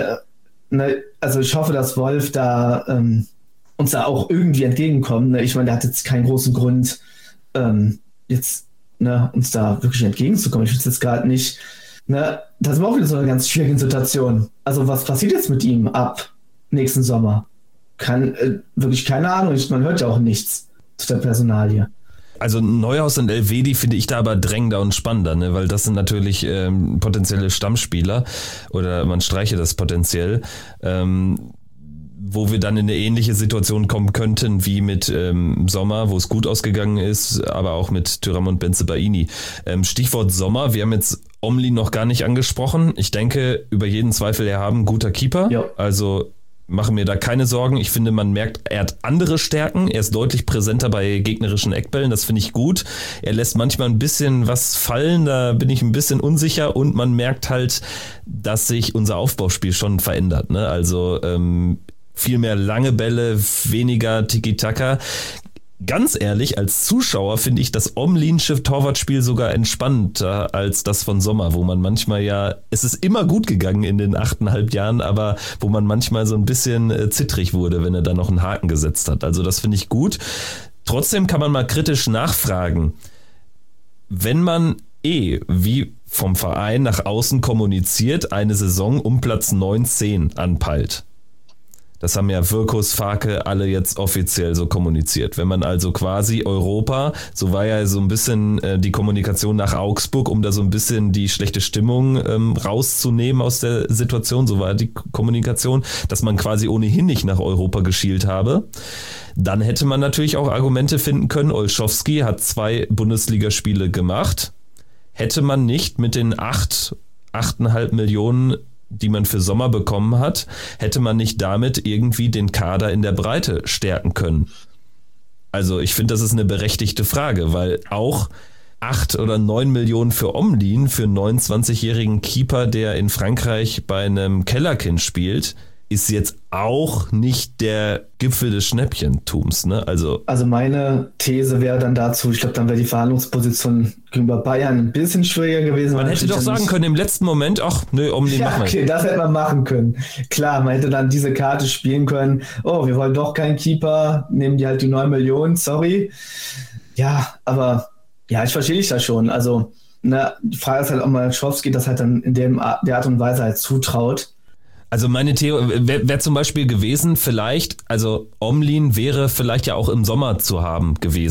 also ich hoffe, dass Wolf da uns da auch irgendwie entgegenkommt. Ne? Ich meine, der hat jetzt keinen großen Grund, uns da wirklich entgegenzukommen. Ich finde es jetzt gerade nicht. Da sind wir auch wieder so eine ganz schwierige Situation. Also was passiert jetzt mit ihm ab nächsten Sommer? Wirklich keine Ahnung. Man hört ja auch nichts zu der Personalie. Also Neuhaus und Elvedi finde ich da aber drängender und spannender, ne? Weil das sind natürlich potenzielle Stammspieler oder man streiche das potenziell, wo wir dann in eine ähnliche Situation kommen könnten wie mit Sommer, wo es gut ausgegangen ist, aber auch mit Thuram und Bensebaini. Stichwort Sommer, wir haben jetzt Omlin noch gar nicht angesprochen. Ich denke, über jeden Zweifel erhaben, guter Keeper. Ja. Also mache mir da keine Sorgen. Ich finde, man merkt, er hat andere Stärken. Er ist deutlich präsenter bei gegnerischen Eckbällen. Das finde ich gut. Er lässt manchmal ein bisschen was fallen. Da bin ich ein bisschen unsicher. Und man merkt halt, dass sich unser Aufbauspiel schon verändert. Ne? Also viel mehr lange Bälle, weniger Tiki-Taka. Ganz ehrlich, als Zuschauer finde ich das Omlinsche Torwartspiel sogar entspannter als das von Sommer, wo man manchmal es ist immer gut gegangen in den 8,5 Jahren, aber wo man manchmal so ein bisschen zittrig wurde, wenn er da noch einen Haken gesetzt hat. Also das finde ich gut. Trotzdem kann man mal kritisch nachfragen, wenn man wie vom Verein nach außen kommuniziert, eine Saison um Platz 9, 10 anpeilt. Das haben ja Wirkus, Farke alle jetzt offiziell so kommuniziert. Wenn man also quasi Europa, so war ja so ein bisschen die Kommunikation nach Augsburg, um da so ein bisschen die schlechte Stimmung rauszunehmen aus der Situation, so war die Kommunikation, dass man quasi ohnehin nicht nach Europa geschielt habe. Dann hätte man natürlich auch Argumente finden können. Olszewski hat 2 Bundesligaspiele gemacht. Hätte man nicht mit den 8,5 Millionen, die man für Sommer bekommen hat, hätte man nicht damit irgendwie den Kader in der Breite stärken können? Also ich finde, das ist eine berechtigte Frage, weil auch 8 oder 9 Millionen für Omlin, für einen 29-jährigen Keeper, der in Frankreich bei einem Kellerkind spielt, ist jetzt auch nicht der Gipfel des Schnäppchentums. Ne? Also meine These wäre dann dazu, ich glaube, dann wäre die Verhandlungsposition gegenüber Bayern ein bisschen schwieriger gewesen. Man hätte doch sagen können im letzten Moment, Omlin, mach mal. Okay, das hätte man machen können. Klar, man hätte dann diese Karte spielen können, wir wollen doch keinen Keeper, nehmen die halt die 9 Millionen, sorry. Ja, aber ich verstehe dich da schon. Also die Frage ist halt, ob man Olszewski das halt dann in der Art und Weise halt zutraut. Also meine Theorie wäre zum Beispiel gewesen, vielleicht, also Omlin wäre vielleicht ja auch im Sommer zu haben gewesen.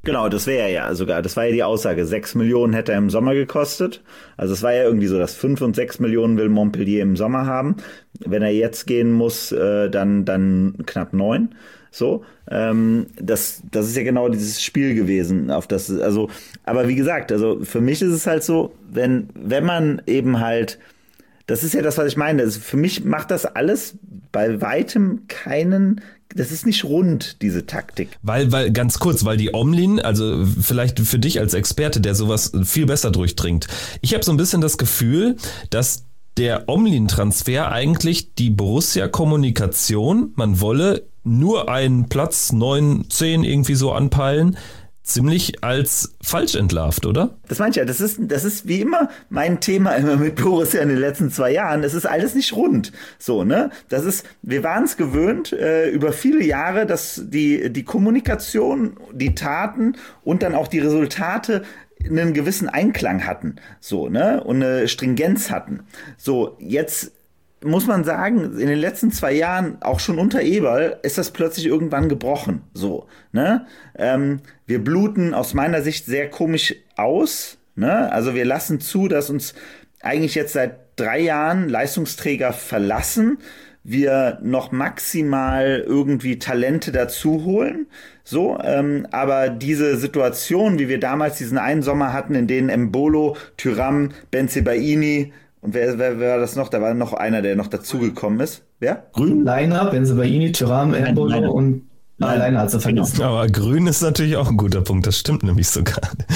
Genau, das wäre ja sogar, das war ja die Aussage, 6 Millionen hätte er im Sommer gekostet. Also es war ja irgendwie so, dass 5 und 6 Millionen will Montpellier im Sommer haben. Wenn er jetzt gehen muss, dann knapp 9. So, das ist ja genau dieses Spiel gewesen, auf das, also, aber wie gesagt, also für mich ist es halt so, wenn man eben halt, das ist ja das, was ich meine, also für mich macht das alles bei weitem das ist nicht rund, diese Taktik. Weil ganz kurz, weil die Omlin, also vielleicht für dich als Experte, der sowas viel besser durchdringt. Ich habe so ein bisschen das Gefühl, dass der Omlin-Transfer eigentlich die Borussia-Kommunikation, man wolle nur einen Platz 9, 10 irgendwie so anpeilen, ziemlich als falsch entlarvt, oder? Das meine ich ja, das ist wie immer mein Thema immer mit Borussia in den letzten 2 Jahren. Es ist alles nicht rund. So, ne? Wir waren es gewöhnt, über viele Jahre, dass die Kommunikation, die Taten und dann auch die Resultate einen gewissen Einklang hatten. So, ne? Und eine Stringenz hatten. So, jetzt muss man sagen, in den letzten 2 Jahren, auch schon unter Eberl, ist das plötzlich irgendwann gebrochen. So, ne? Wir bluten aus meiner Sicht sehr komisch aus. Ne? Also wir lassen zu, dass uns eigentlich jetzt seit 3 Jahren Leistungsträger verlassen. Wir noch maximal irgendwie Talente dazu holen. So, aber diese Situation, wie wir damals diesen einen Sommer hatten, in denen Embolo, Thuram, Bensebaini und wer war das noch? Da war noch einer, der noch dazugekommen ist. Wer? Grün? Line-Up, Bensebaini, Thuram, Embolo und alleine hat sie vergessen. Genau. Aber Grün ist natürlich auch ein guter Punkt, das stimmt nämlich sogar.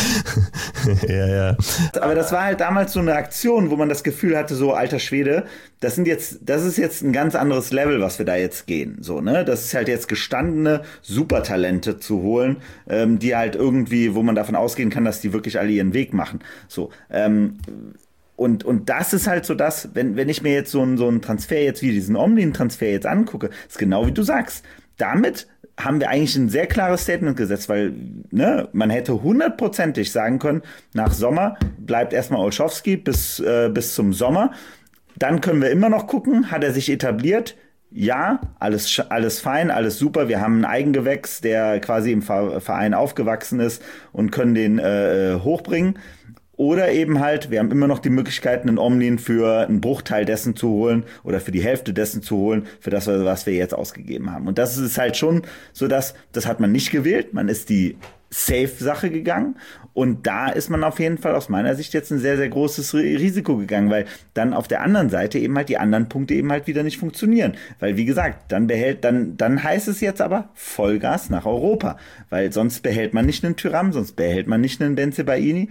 Ja. Aber das war halt damals so eine Aktion, wo man das Gefühl hatte, so alter Schwede, das ist jetzt ein ganz anderes Level, was wir da jetzt gehen. So, ne? Das ist halt jetzt gestandene Supertalente zu holen, die halt irgendwie, wo man davon ausgehen kann, dass die wirklich alle ihren Weg machen. So, und das ist halt so das, wenn ich mir jetzt so einen Transfer jetzt wie diesen Omlin-Transfer jetzt angucke, ist genau wie du sagst. Damit haben wir eigentlich ein sehr klares Statement gesetzt, weil man hätte 100%ig sagen können, nach Sommer bleibt erstmal Olschowski bis zum Sommer. Dann können wir immer noch gucken, hat er sich etabliert? Ja, alles fein, alles super. Wir haben einen Eigengewächs, der quasi im Verein aufgewachsen ist und können den hochbringen. Oder eben halt, wir haben immer noch die Möglichkeit, einen Omlin für einen Bruchteil dessen zu holen oder für die Hälfte dessen zu holen, für das, was wir jetzt ausgegeben haben. Und das ist halt schon so, das hat man nicht gewählt. Man ist die Safe-Sache gegangen. Und da ist man auf jeden Fall aus meiner Sicht jetzt ein sehr, sehr großes Risiko gegangen, weil dann auf der anderen Seite eben halt die anderen Punkte eben halt wieder nicht funktionieren. Weil, wie gesagt, dann heißt es jetzt aber Vollgas nach Europa. Weil sonst behält man nicht einen Thuram, sonst behält man nicht einen Bensebaini,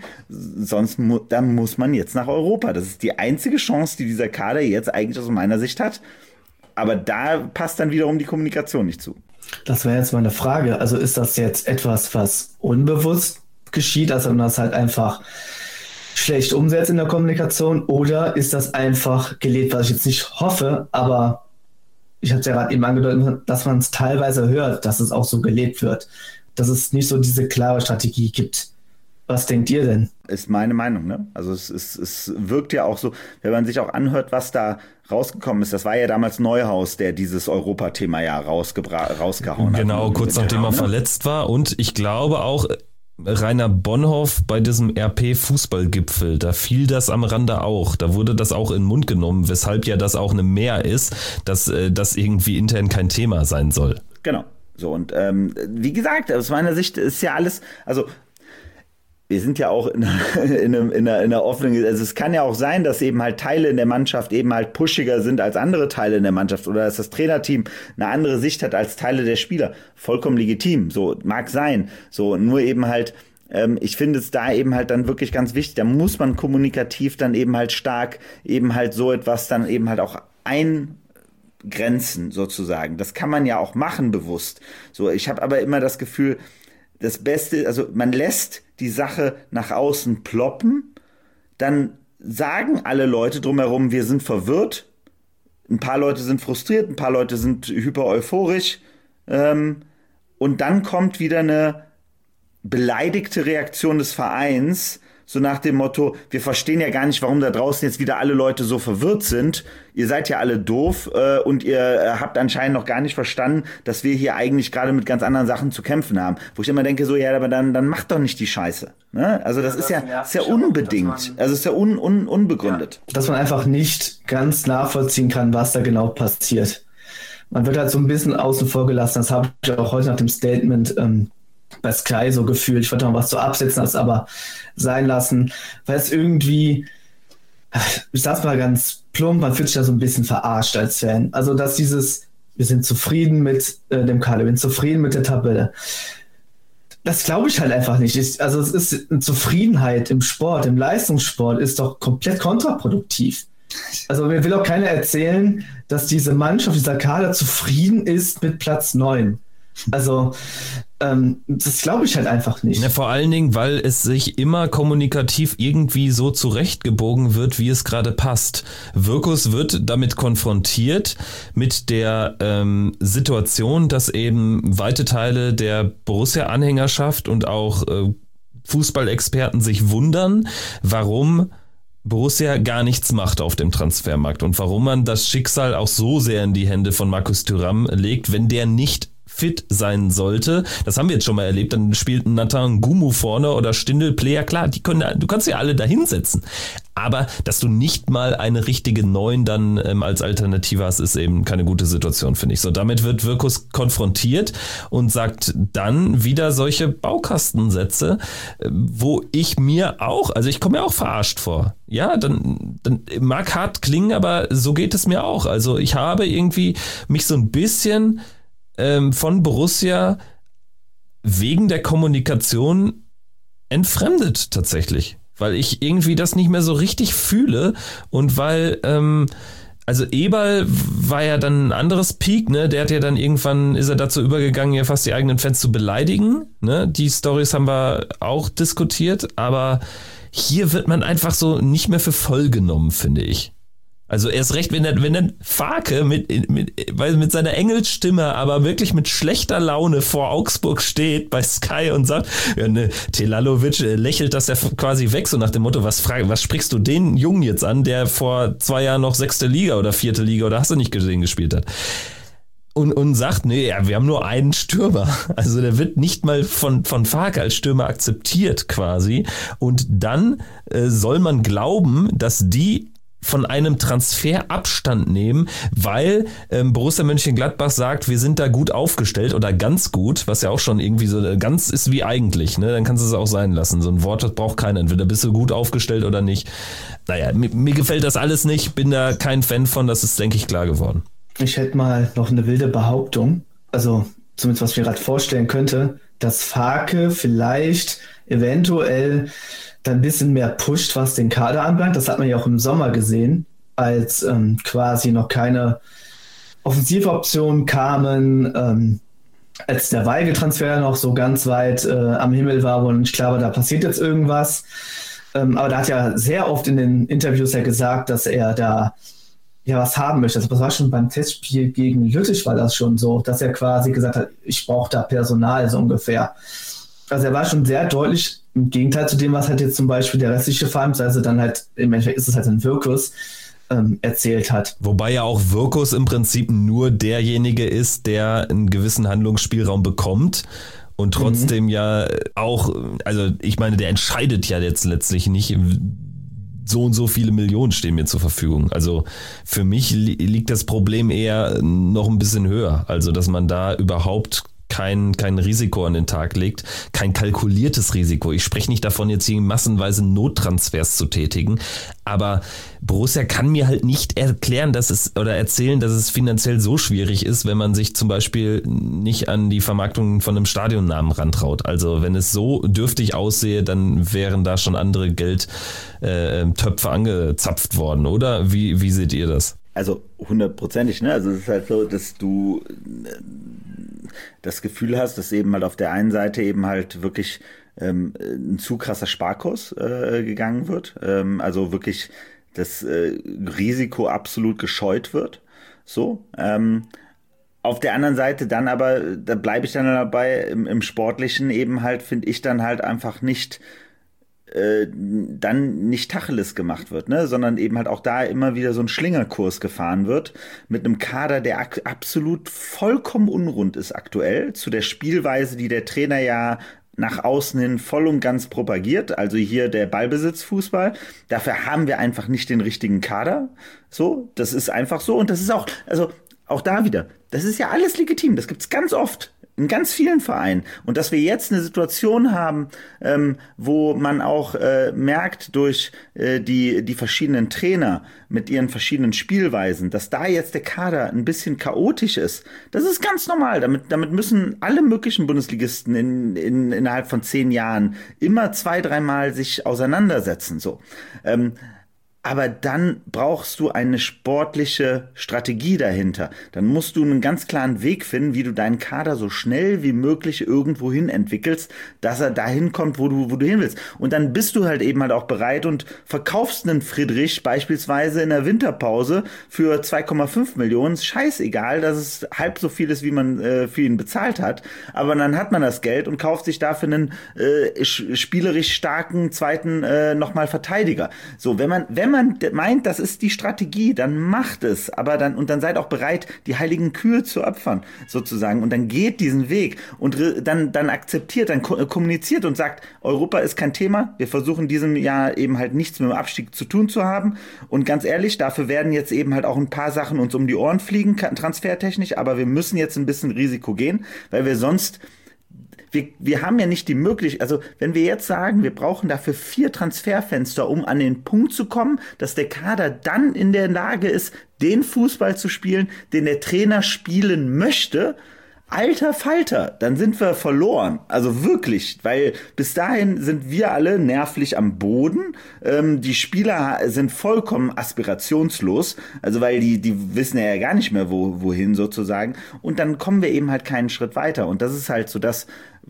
dann muss man jetzt nach Europa. Das ist die einzige Chance, die dieser Kader jetzt eigentlich aus meiner Sicht hat. Aber da passt dann wiederum die Kommunikation nicht zu. Das wäre jetzt mal eine Frage. Also ist das jetzt etwas, was unbewusst geschieht, also man das halt einfach schlecht umsetzt in der Kommunikation, oder ist das einfach gelebt, was ich jetzt nicht hoffe, aber ich habe es ja gerade eben angedeutet, dass man es teilweise hört, dass es auch so gelebt wird, dass es nicht so diese klare Strategie gibt. Was denkt ihr denn? Ist meine Meinung, ne? Also es wirkt ja auch so, wenn man sich auch anhört, was da rausgekommen ist. Das war ja damals Neuhaus, der dieses Europa-Thema ja rausgehauen hat. Genau, kurz nachdem er verletzt war. Und ich glaube auch, Rainer Bonhoff bei diesem RP-Fußballgipfel, da fiel das am Rande auch. Da wurde das auch in den Mund genommen, weshalb ja das auch eine Mehr ist, dass das irgendwie intern kein Thema sein soll. Genau. So, und wie gesagt, aus meiner Sicht ist ja alles, also wir sind ja auch in einer offenen, also es kann ja auch sein, dass eben halt Teile in der Mannschaft eben halt pushiger sind als andere Teile in der Mannschaft oder dass das Trainerteam eine andere Sicht hat als Teile der Spieler. Vollkommen legitim, so mag sein. So, nur eben halt, ich finde es da eben halt dann wirklich ganz wichtig, da muss man kommunikativ dann eben halt stark eben halt so etwas dann eben halt auch eingrenzen sozusagen. Das kann man ja auch machen bewusst. So, ich habe aber immer das Gefühl, das Beste, also man lässt die Sache nach außen ploppen, dann sagen alle Leute drumherum, wir sind verwirrt, ein paar Leute sind frustriert, ein paar Leute sind hyper euphorisch, und dann kommt wieder eine beleidigte Reaktion des Vereins so nach dem Motto, wir verstehen ja gar nicht, warum da draußen jetzt wieder alle Leute so verwirrt sind. Ihr seid ja alle doof und ihr habt anscheinend noch gar nicht verstanden, dass wir hier eigentlich gerade mit ganz anderen Sachen zu kämpfen haben. Wo ich immer denke, so, ja, aber dann macht doch nicht die Scheiße. Ne? Also das ist ja unbedingt, also ist ja unbegründet. Ja, dass man einfach nicht ganz nachvollziehen kann, was da genau passiert. Man wird halt so ein bisschen außen vor gelassen. Das habe ich auch heute nach dem Statement bei Sky so gefühlt. Ich wollte noch was zu absetzen, das aber sein lassen, weil es irgendwie, ich sag's mal ganz plump, man fühlt sich da so ein bisschen verarscht als Fan. Also dass wir sind zufrieden mit dem Kader, wir sind zufrieden mit der Tabelle. Das glaube ich halt einfach nicht. Also es ist eine Zufriedenheit im Sport, im Leistungssport ist doch komplett kontraproduktiv. Also mir will auch keiner erzählen, dass diese Mannschaft, dieser Kader zufrieden ist mit Platz 9. Also das glaube ich halt einfach nicht. Ja, vor allen Dingen, weil es sich immer kommunikativ irgendwie so zurechtgebogen wird, wie es gerade passt. Wirkus wird damit konfrontiert mit der Situation, dass eben weite Teile der Borussia-Anhängerschaft und auch Fußballexperten sich wundern, warum Borussia gar nichts macht auf dem Transfermarkt und warum man das Schicksal auch so sehr in die Hände von Markus Thuram legt, wenn der nicht fit sein sollte. Das haben wir jetzt schon mal erlebt. Dann spielt Nathan Gumu vorne oder Stindl, Player. Klar, du kannst ja alle da hinsetzen. Aber dass du nicht mal eine richtige 9 dann als Alternative hast, ist eben keine gute Situation, finde ich. So, damit wird Wirkus konfrontiert und sagt dann wieder solche Baukastensätze, wo ich mir auch, also ich komme mir auch verarscht vor. Ja, dann mag hart klingen, aber so geht es mir auch. Also ich habe irgendwie mich so ein bisschen von Borussia wegen der Kommunikation entfremdet tatsächlich, weil ich irgendwie das nicht mehr so richtig fühle und weil also Eberl war ja dann ein anderes Peak, ne? Der hat ja dann irgendwann, ist er dazu übergegangen, ja fast die eigenen Fans zu beleidigen, ne? Die Storys haben wir auch diskutiert, aber hier wird man einfach so nicht mehr für voll genommen, finde ich. Also erst recht, wenn dann Farke mit seiner Engelsstimme, aber wirklich mit schlechter Laune vor Augsburg steht bei Sky und sagt, ja, ne, Telalovic lächelt das ja quasi weg, so nach dem Motto, was sprichst du den Jungen jetzt an, der vor 2 Jahren noch 6. Liga oder 4. Liga oder hast du nicht gesehen gespielt hat? Und sagt, nee, ja, wir haben nur einen Stürmer. Also der wird nicht mal von Farke als Stürmer akzeptiert quasi. Und dann soll man glauben, dass die von einem Transfer Abstand nehmen, weil Borussia Mönchengladbach sagt, wir sind da gut aufgestellt oder ganz gut, was ja auch schon irgendwie so ganz ist wie eigentlich, ne? Dann kannst du es auch sein lassen. So ein Wort, das braucht keiner. Entweder bist du gut aufgestellt oder nicht. Naja, mir gefällt das alles nicht, bin da kein Fan von, das ist, denke ich, klar geworden. Ich hätte mal noch eine wilde Behauptung, also zumindest was ich mir gerade vorstellen könnte, dass Farke vielleicht eventuell ein bisschen mehr pusht, was den Kader anbelangt. Das hat man ja auch im Sommer gesehen, als quasi noch keine Offensivoptionen kamen, als der Weigl-Transfer noch so ganz weit am Himmel war, wo nicht klar war, da passiert jetzt irgendwas. Aber da hat ja sehr oft in den Interviews ja gesagt, dass er da ja was haben möchte. Das war schon beim Testspiel gegen Lüttich war das schon so, dass er quasi gesagt hat, ich brauche da Personal, so ungefähr. Also er war schon sehr deutlich im Gegenteil zu dem, was halt jetzt zum Beispiel der restliche Verein, also dann halt, im Endeffekt ist es halt ein Wirkus, erzählt hat. Wobei ja auch Wirkus im Prinzip nur derjenige ist, der einen gewissen Handlungsspielraum bekommt und trotzdem ja auch, also ich meine, der entscheidet ja jetzt letztlich nicht, so und so viele Millionen stehen mir zur Verfügung. Also für mich liegt das Problem eher noch ein bisschen höher, also dass man da überhaupt kein Risiko an den Tag legt, kein kalkuliertes Risiko. Ich spreche nicht davon, jetzt hier massenweise Nottransfers zu tätigen, aber Borussia kann mir halt nicht erklären, erzählen, dass es finanziell so schwierig ist, wenn man sich zum Beispiel nicht an die Vermarktung von einem Stadionnamen rantraut. Also wenn es so dürftig aussehe, dann wären da schon andere Geldtöpfe angezapft worden, oder? Wie seht ihr das? Also 100%, ne? Also es ist halt so, dass du das Gefühl hast, dass eben halt auf der einen Seite eben halt wirklich ein zu krasser Sparkurs gegangen wird. Also wirklich das Risiko absolut gescheut wird. So. Auf der anderen Seite dann aber, da bleibe ich dann dabei, im Sportlichen eben halt, finde ich dann halt einfach nicht dann nicht Tacheles gemacht wird, ne, sondern eben halt auch da immer wieder so ein Schlingerkurs gefahren wird mit einem Kader, der absolut vollkommen unrund ist aktuell zu der Spielweise, die der Trainer ja nach außen hin voll und ganz propagiert, also hier der Ballbesitzfußball. Dafür haben wir einfach nicht den richtigen Kader. So, das ist einfach so und das ist auch, also auch da wieder, das ist ja alles legitim, das gibt's ganz oft. In ganz vielen Vereinen. Und dass wir jetzt eine Situation haben, wo man auch merkt durch die verschiedenen Trainer mit ihren verschiedenen Spielweisen, dass da jetzt der Kader ein bisschen chaotisch ist. Das ist ganz normal. Damit müssen alle möglichen Bundesligisten innerhalb von 10 Jahren immer 2-3 Mal sich auseinandersetzen. So. Aber dann brauchst du eine sportliche Strategie dahinter. Dann musst du einen ganz klaren Weg finden, wie du deinen Kader so schnell wie möglich irgendwo hin entwickelst, dass er dahin kommt, wo du hin willst. Und dann bist du halt eben halt auch bereit und verkaufst einen Friedrich beispielsweise in der Winterpause für 2,5 Millionen. Scheißegal, dass es halb so viel ist, wie man für ihn bezahlt hat. Aber dann hat man das Geld und kauft sich dafür einen spielerisch starken zweiten nochmal Verteidiger. So, wenn man meint, das ist die Strategie, dann macht es, aber dann seid auch bereit, die heiligen Kühe zu opfern, sozusagen, und dann geht diesen Weg und dann akzeptiert, dann kommuniziert und sagt, Europa ist kein Thema, wir versuchen diesem Jahr eben halt nichts mit dem Abstieg zu tun zu haben und ganz ehrlich, dafür werden jetzt eben halt auch ein paar Sachen uns um die Ohren fliegen, transfertechnisch, aber wir müssen jetzt ein bisschen Risiko gehen, weil wir sonst wir haben ja nicht die Möglichkeit, also wenn wir jetzt sagen, wir brauchen dafür 4 Transferfenster, um an den Punkt zu kommen, dass der Kader dann in der Lage ist, den Fußball zu spielen, den der Trainer spielen möchte, alter Falter, dann sind wir verloren. Also wirklich, weil bis dahin sind wir alle nervlich am Boden. Die Spieler sind vollkommen aspirationslos, also weil die wissen ja gar nicht mehr, wohin sozusagen. Und dann kommen wir eben halt keinen Schritt weiter. Und das ist halt so das,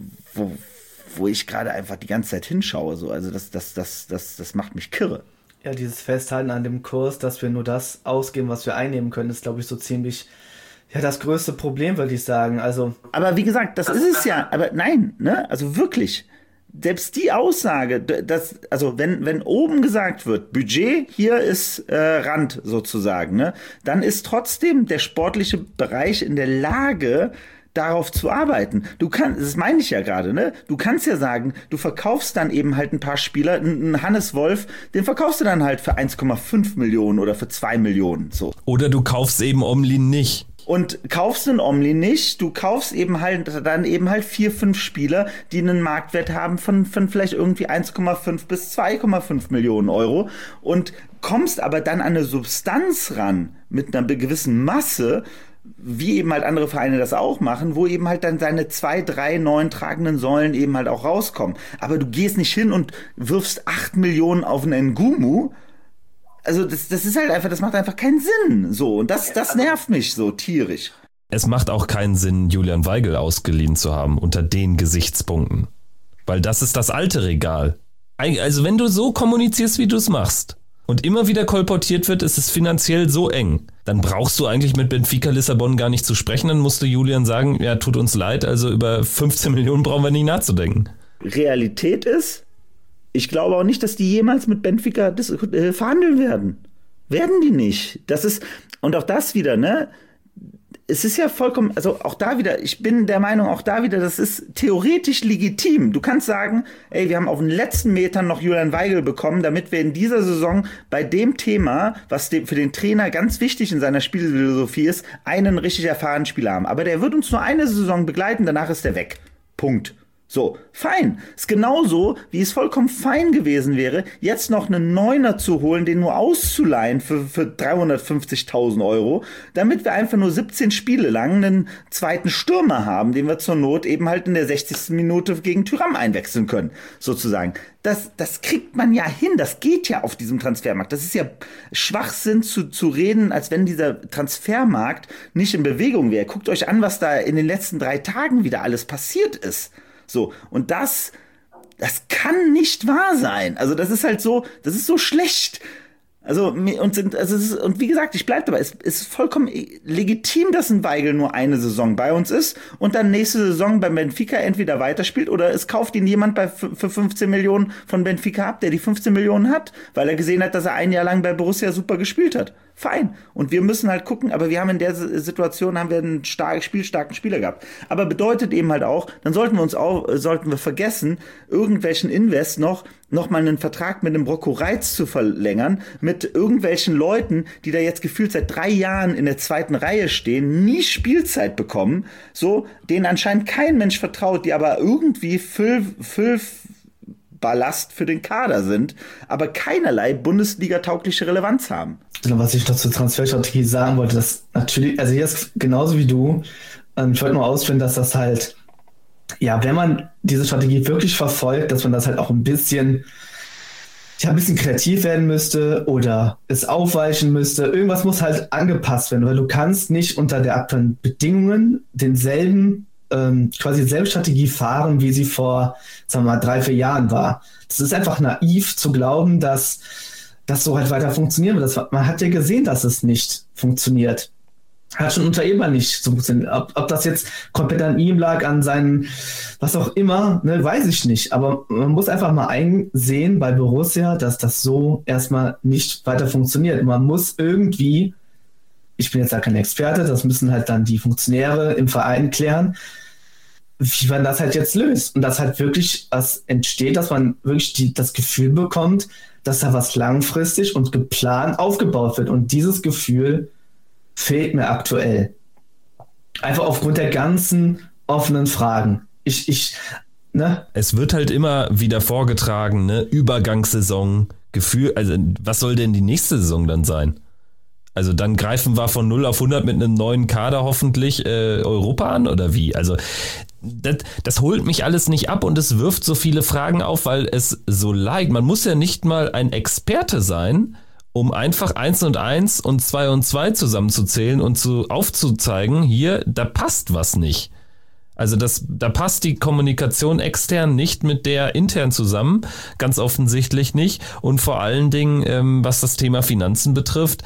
wo ich gerade einfach die ganze Zeit hinschaue. So. Also das macht mich kirre. Ja, dieses Festhalten an dem Kurs, dass wir nur das ausgeben, was wir einnehmen können, ist, glaube ich, so ziemlich das größte Problem, würde ich sagen. Also, aber wie gesagt, das ist es ja. Aber nein, ne? Also wirklich. Selbst die Aussage, also wenn oben gesagt wird, Budget, hier ist Rand sozusagen, ne? Dann ist trotzdem der sportliche Bereich in der Lage, darauf zu arbeiten. Du kannst, das meine ich ja gerade, ne? Du kannst ja sagen, du verkaufst dann eben halt ein paar Spieler, einen Hannes Wolf, den verkaufst du dann halt für 1,5 Millionen oder für 2 Millionen, so. Oder du kaufst eben Omlin nicht. Und kaufst den Omni nicht, du kaufst eben halt dann eben halt 4, 5 Spieler, die einen Marktwert haben von vielleicht irgendwie 1,5 bis 2,5 Millionen Euro und kommst aber dann an eine Substanz ran mit einer gewissen Masse, wie eben halt andere Vereine das auch machen, wo eben halt dann seine 2, 3 neuen tragenden Säulen eben halt auch rauskommen. Aber du gehst nicht hin und wirfst 8 Millionen auf einen Ngumu. Also das ist halt einfach, das macht einfach keinen Sinn. So, und das nervt mich so tierisch. Es macht auch keinen Sinn, Julian Weigl ausgeliehen zu haben unter den Gesichtspunkten. Weil das ist das alte Regal. Also wenn du so kommunizierst, wie du es machst und immer wieder kolportiert wird, ist es finanziell so eng, dann brauchst du eigentlich mit Benfica Lissabon gar nicht zu sprechen. Dann musste Julian sagen, ja, tut uns leid, also über 15 Millionen brauchen wir nicht nachzudenken. Realität ist, ich glaube auch nicht, dass die jemals mit Benfica verhandeln werden. Werden die nicht. Das ist, und auch das wieder, ne? Es ist ja vollkommen, also auch da wieder, ich bin der Meinung, auch da wieder, das ist theoretisch legitim. Du kannst sagen, ey, wir haben auf den letzten Metern noch Julian Weigl bekommen, damit wir in dieser Saison bei dem Thema, was für den Trainer ganz wichtig in seiner Spielphilosophie ist, einen richtig erfahrenen Spieler haben. Aber der wird uns nur eine Saison begleiten, danach ist der weg. Punkt. So, fein. Ist genauso, wie es vollkommen fein gewesen wäre, jetzt noch einen Neuner zu holen, den nur auszuleihen für 350.000 Euro, damit wir einfach nur 17 Spiele lang einen zweiten Stürmer haben, den wir zur Not eben halt in der 60. Minute gegen Thuram einwechseln können, sozusagen. Das kriegt man ja hin, das geht ja auf diesem Transfermarkt. Das ist ja Schwachsinn zu reden, als wenn dieser Transfermarkt nicht in Bewegung wäre. Guckt euch an, was da in den letzten 3 Tagen wieder alles passiert ist. So, und das kann nicht wahr sein. Also das ist halt so, das ist so schlecht. Also, und wie gesagt, ich bleibe dabei, es ist vollkommen legitim, dass ein Weigl nur eine Saison bei uns ist und dann nächste Saison beim Benfica entweder weiterspielt oder es kauft ihn jemand für 15 Millionen von Benfica ab, der die 15 Millionen hat, weil er gesehen hat, dass er ein Jahr lang bei Borussia super gespielt hat. Fein. Und wir müssen halt gucken, aber wir haben in der Situation einen spielstarken Spieler gehabt. Aber bedeutet eben halt auch, dann sollten wir vergessen, irgendwelchen Invest noch mal einen Vertrag mit dem Rocco Reitz zu verlängern, mit irgendwelchen Leuten, die da jetzt gefühlt seit 3 Jahren in der zweiten Reihe stehen, nie Spielzeit bekommen, so, denen anscheinend kein Mensch vertraut, die aber irgendwie Ballast für den Kader sind, aber keinerlei Bundesliga-taugliche Relevanz haben. Was ich noch zur Transferstrategie sagen wollte, dass natürlich, also hier ist genauso wie du, ich wollte nur ausführen, dass das halt, ja, wenn man diese Strategie wirklich verfolgt, dass man das halt auch ein bisschen kreativ werden müsste oder es aufweichen müsste. Irgendwas muss halt angepasst werden, weil du kannst nicht unter der aktuellen Bedingungen quasi dieselbe Strategie fahren, wie sie vor, sagen wir mal, 3-4 Jahren war. Das ist einfach naiv zu glauben, dass das so halt weiter funktionieren wird. Man hat ja gesehen, dass es nicht funktioniert. Hat schon unter Eber nicht so funktioniert. Ob das jetzt komplett an ihm lag, an seinen, was auch immer, ne, weiß ich nicht. Aber man muss einfach mal einsehen bei Borussia, dass das so erstmal nicht weiter funktioniert. Man muss irgendwie, ich bin jetzt ja kein Experte, das müssen halt dann die Funktionäre im Verein klären, wie man das halt jetzt löst. Und dass halt wirklich was entsteht, dass man wirklich das Gefühl bekommt, dass da was langfristig und geplant aufgebaut wird. Und dieses Gefühl fehlt mir aktuell. Einfach aufgrund der ganzen offenen Fragen. Es wird halt immer wieder vorgetragen, ne? Übergangssaison, Gefühl, also was soll denn die nächste Saison dann sein? Also dann greifen wir von 0 auf 100 mit einem neuen Kader hoffentlich Europa an oder wie? Also das holt mich alles nicht ab und es wirft so viele Fragen auf, weil es so leicht, man muss ja nicht mal ein Experte sein, um einfach 1 und 1 und 2 und 2 zusammenzuzählen und aufzuzeigen, hier, da passt was nicht. Also da passt die Kommunikation extern nicht mit der intern zusammen, ganz offensichtlich nicht. Und vor allen Dingen, was das Thema Finanzen betrifft,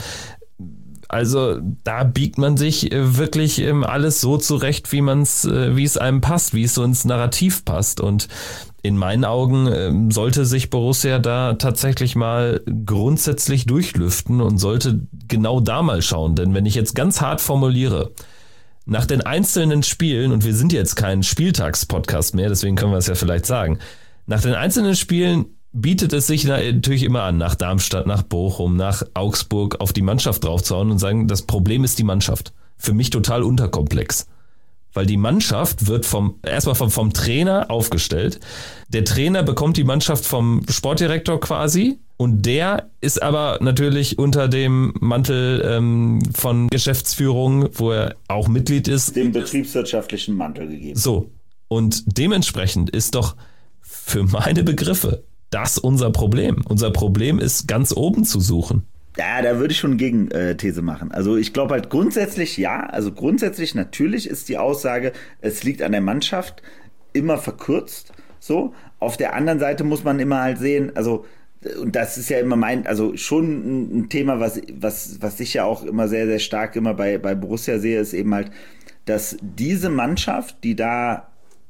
also da biegt man sich wirklich alles so zurecht, wie es einem passt, wie es so ins Narrativ passt. Und in meinen Augen sollte sich Borussia da tatsächlich mal grundsätzlich durchlüften und sollte genau da mal schauen. Denn wenn ich jetzt ganz hart formuliere, nach den einzelnen Spielen, und wir sind jetzt kein Spieltagspodcast mehr, deswegen können wir es ja vielleicht sagen, nach den einzelnen Spielen bietet es sich natürlich immer an, nach Darmstadt, nach Bochum, nach Augsburg auf die Mannschaft draufzuhauen und sagen, das Problem ist die Mannschaft. Für mich total unterkomplex. Weil die Mannschaft wird erstmal vom Trainer aufgestellt. Der Trainer bekommt die Mannschaft vom Sportdirektor quasi und der ist aber natürlich unter dem Mantel von Geschäftsführung, wo er auch Mitglied ist. Dem betriebswirtschaftlichen Mantel gegeben. So. Und dementsprechend ist doch für meine Begriffe das unser Problem. Unser Problem ist ganz oben zu suchen. Ja, da würde ich schon Gegenthese machen. Also ich glaube halt grundsätzlich ja, also grundsätzlich natürlich ist die Aussage, es liegt an der Mannschaft, immer verkürzt. So, auf der anderen Seite muss man immer halt sehen, also und das ist ja immer also schon ein Thema, was ich ja auch immer sehr, sehr stark immer bei Borussia sehe, ist eben halt, dass diese Mannschaft, die da,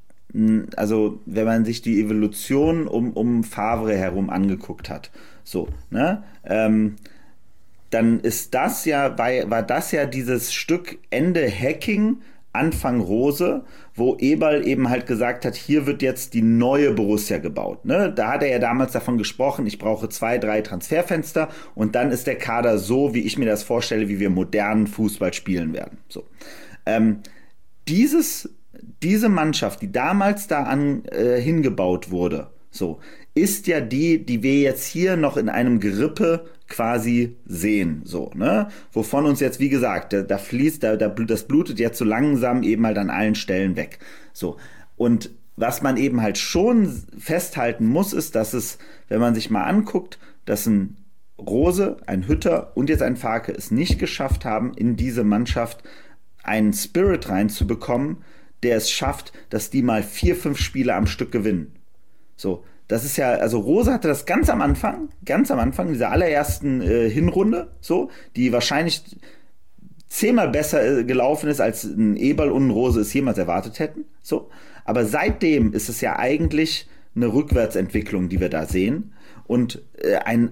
also wenn man sich die Evolution um Favre herum angeguckt hat, so, ne, dann ist das ja, war das ja dieses Stück Ende Hacking, Anfang Rose, wo Eberl eben halt gesagt hat, hier wird jetzt die neue Borussia gebaut. Ne? Da hat er ja damals davon gesprochen, ich brauche 2-3 Transferfenster und dann ist der Kader so, wie ich mir das vorstelle, wie wir modernen Fußball spielen werden. So. Diese Mannschaft, die damals da hingebaut wurde, so, ist ja die wir jetzt hier noch in einem Gerippe quasi sehen, so, ne? Wovon uns jetzt, wie gesagt, das blutet jetzt so langsam eben halt an allen Stellen weg. So. Und was man eben halt schon festhalten muss, ist, dass es, wenn man sich mal anguckt, dass ein Rose, ein Hütter und jetzt ein Farke es nicht geschafft haben, in diese Mannschaft einen Spirit reinzubekommen, der es schafft, dass die mal 4-5 Spiele am Stück gewinnen. So, Das ist ja, also Rose hatte das ganz am Anfang, dieser allerersten Hinrunde, so, die wahrscheinlich 10-mal besser gelaufen ist, als ein Eberl und ein Rose es jemals erwartet hätten, so. Aber seitdem ist es ja eigentlich eine Rückwärtsentwicklung, die wir da sehen. Und ein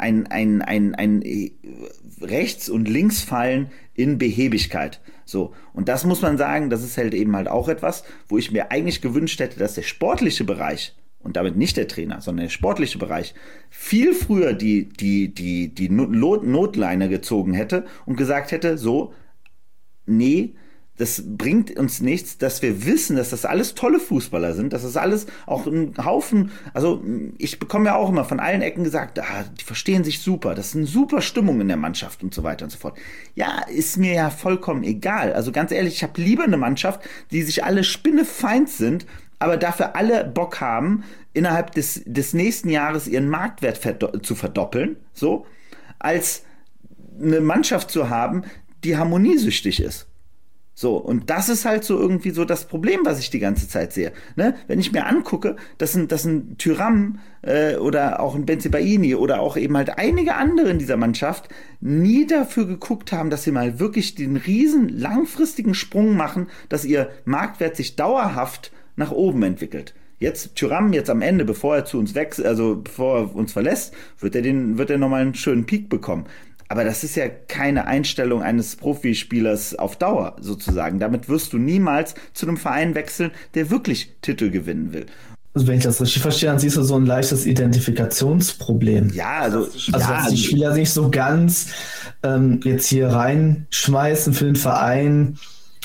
Rechts- und Linksfallen in Behebigkeit. So. Und das muss man sagen, das ist halt eben halt auch etwas, wo ich mir eigentlich gewünscht hätte, dass der sportliche Bereich, und damit nicht der Trainer, sondern der sportliche Bereich, viel früher die Notleine gezogen hätte und gesagt hätte, so, nee, das bringt uns nichts, dass wir wissen, dass das alles tolle Fußballer sind, dass das alles auch ein Haufen, also ich bekomme ja auch immer von allen Ecken gesagt, die verstehen sich super, das ist eine super Stimmung in der Mannschaft und so weiter und so fort. Ja, ist mir ja vollkommen egal. Also ganz ehrlich, ich habe lieber eine Mannschaft, die sich alle spinnefeind sind, aber dafür alle Bock haben, innerhalb des nächsten Jahres ihren Marktwert zu verdoppeln, so, als eine Mannschaft zu haben, die harmoniesüchtig ist. So, und das ist halt so irgendwie so das Problem, was ich die ganze Zeit sehe. Ne? Wenn ich mir angucke, dass ein Thuram oder auch ein Bensebaini oder auch eben halt einige andere in dieser Mannschaft nie dafür geguckt haben, dass sie mal wirklich den riesen langfristigen Sprung machen, dass ihr Marktwert sich dauerhaft nach oben entwickelt. Jetzt Thuram, jetzt am Ende, bevor er zu uns wechselt, also bevor er uns verlässt, wird er nochmal einen schönen Peak bekommen. Aber das ist ja keine Einstellung eines Profispielers auf Dauer sozusagen. Damit wirst du niemals zu einem Verein wechseln, der wirklich Titel gewinnen will. Also wenn ich das richtig verstehe, dann siehst du so ein leichtes Identifikationsproblem. Ja, also dass die Spieler nicht so ganz jetzt hier reinschmeißen für den Verein,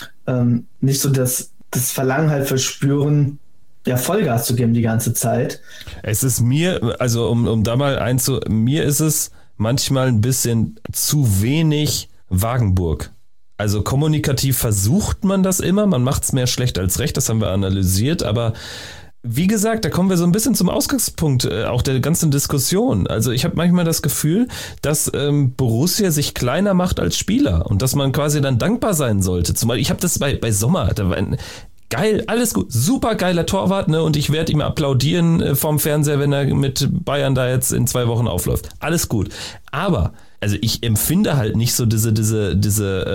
nicht so das Verlangen halt verspüren, ja, Vollgas zu geben die ganze Zeit. Es ist mir, also um da mal mir ist es manchmal ein bisschen zu wenig Wagenburg. Also kommunikativ versucht man das immer, man macht es mehr schlecht als recht, das haben wir analysiert, aber wie gesagt, da kommen wir so ein bisschen zum Ausgangspunkt auch der ganzen Diskussion. Also ich habe manchmal das Gefühl, dass Borussia sich kleiner macht als Spieler und dass man quasi dann dankbar sein sollte. Zumal ich habe das bei Sommer, da war geil, alles gut, super geiler Torwart, ne? Und ich werde ihm applaudieren vorm Fernseher, wenn er mit Bayern da jetzt in 2 Wochen aufläuft. Alles gut. Aber, also ich empfinde halt nicht so diesen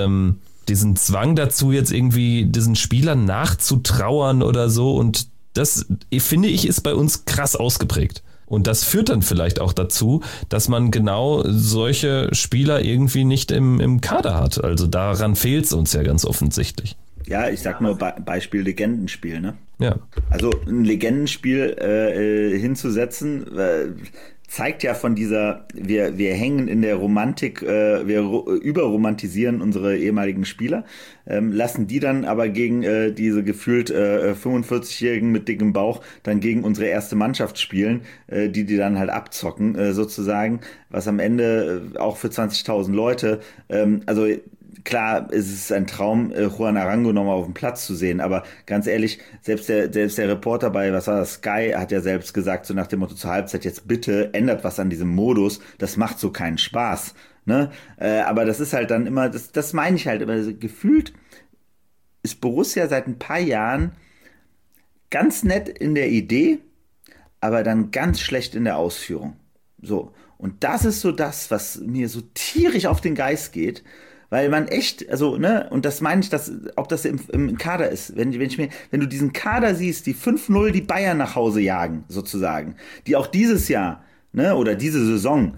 Zwang dazu, jetzt irgendwie diesen Spielern nachzutrauern oder so. Und das, finde ich, ist bei uns krass ausgeprägt. Und das führt dann vielleicht auch dazu, dass man genau solche Spieler irgendwie nicht im Kader hat. Also daran fehlt es uns ja ganz offensichtlich. Ja, ich sag nur Beispiel Legendenspiel, ne? Ja. Also ein Legendenspiel hinzusetzen, zeigt ja von dieser, wir hängen in der Romantik, wir überromantisieren unsere ehemaligen Spieler, lassen die dann aber gegen diese gefühlt 45-Jährigen mit dickem Bauch dann gegen unsere erste Mannschaft spielen, die dann halt abzocken sozusagen, was am Ende auch für 20.000 Leute, also klar, es ist ein Traum, Juan Arango nochmal auf dem Platz zu sehen, aber ganz ehrlich, selbst der Reporter bei, was war das, Sky, hat ja selbst gesagt, so nach dem Motto zur Halbzeit, jetzt bitte ändert was an diesem Modus, das macht so keinen Spaß, ne? Aber das ist halt dann immer, das meine ich halt immer, gefühlt ist Borussia seit ein paar Jahren ganz nett in der Idee, aber dann ganz schlecht in der Ausführung. So. Und das ist so das, was mir so tierisch auf den Geist geht, weil man echt, also, ne, und das meine ich, ob das im Kader ist, wenn du diesen Kader siehst, die 5-0 die Bayern nach Hause jagen, sozusagen, die auch dieses Jahr, ne, oder diese Saison,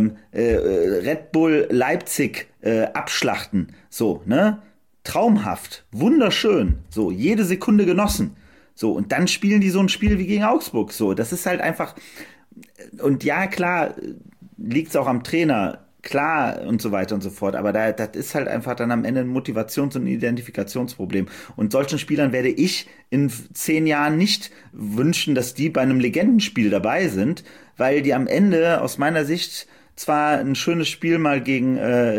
Red Bull Leipzig abschlachten, so, ne, traumhaft, wunderschön, so, jede Sekunde genossen, so, und dann spielen die so ein Spiel wie gegen Augsburg, so, das ist halt einfach, und ja, klar, liegt's auch am Trainer, klar und so weiter und so fort, aber das ist halt einfach dann am Ende ein Motivations- und Identifikationsproblem. Und solchen Spielern werde ich in 10 Jahren nicht wünschen, dass die bei einem Legendenspiel dabei sind, weil die am Ende aus meiner Sicht zwar ein schönes Spiel mal gegen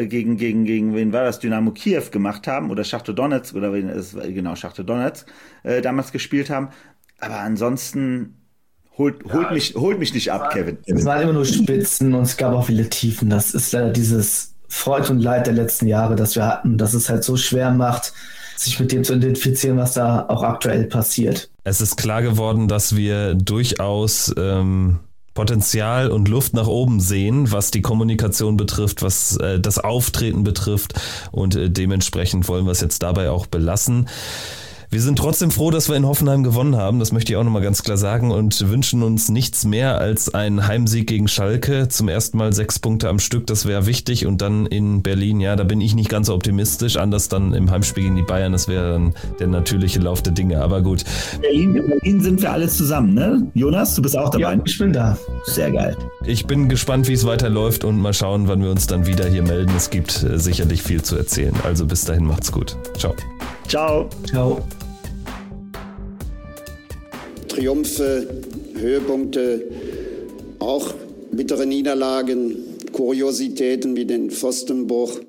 wen war das, Dynamo Kiew gemacht haben oder Schachtar Donetsk oder Schachtar Donetsk damals gespielt haben, aber ansonsten holt mich nicht ab, Kevin. Es waren immer nur Spitzen und es gab auch viele Tiefen. Das ist leider dieses Freud und Leid der letzten Jahre, das wir hatten, dass es halt so schwer macht, sich mit dem zu identifizieren, was da auch aktuell passiert. Es ist klar geworden, dass wir durchaus Potenzial und Luft nach oben sehen, was die Kommunikation betrifft, was das Auftreten betrifft, und dementsprechend wollen wir es jetzt dabei auch belassen. Wir sind trotzdem froh, dass wir in Hoffenheim gewonnen haben, das möchte ich auch nochmal ganz klar sagen, und wünschen uns nichts mehr als einen Heimsieg gegen Schalke. Zum ersten Mal 6 Punkte am Stück, das wäre wichtig, und dann in Berlin, ja, da bin ich nicht ganz so optimistisch, anders dann im Heimspiel gegen die Bayern, das wäre dann der natürliche Lauf der Dinge, aber gut. In Berlin sind wir alle zusammen, ne? Jonas, du bist auch dabei? Ja, ich bin da. Sehr geil. Ich bin gespannt, wie es weiterläuft, und mal schauen, wann wir uns dann wieder hier melden. Es gibt sicherlich viel zu erzählen, also bis dahin, macht's gut. Ciao. Ciao. Ciao. Triumphe, Höhepunkte, auch bittere Niederlagen, Kuriositäten wie den Pfostenbruch.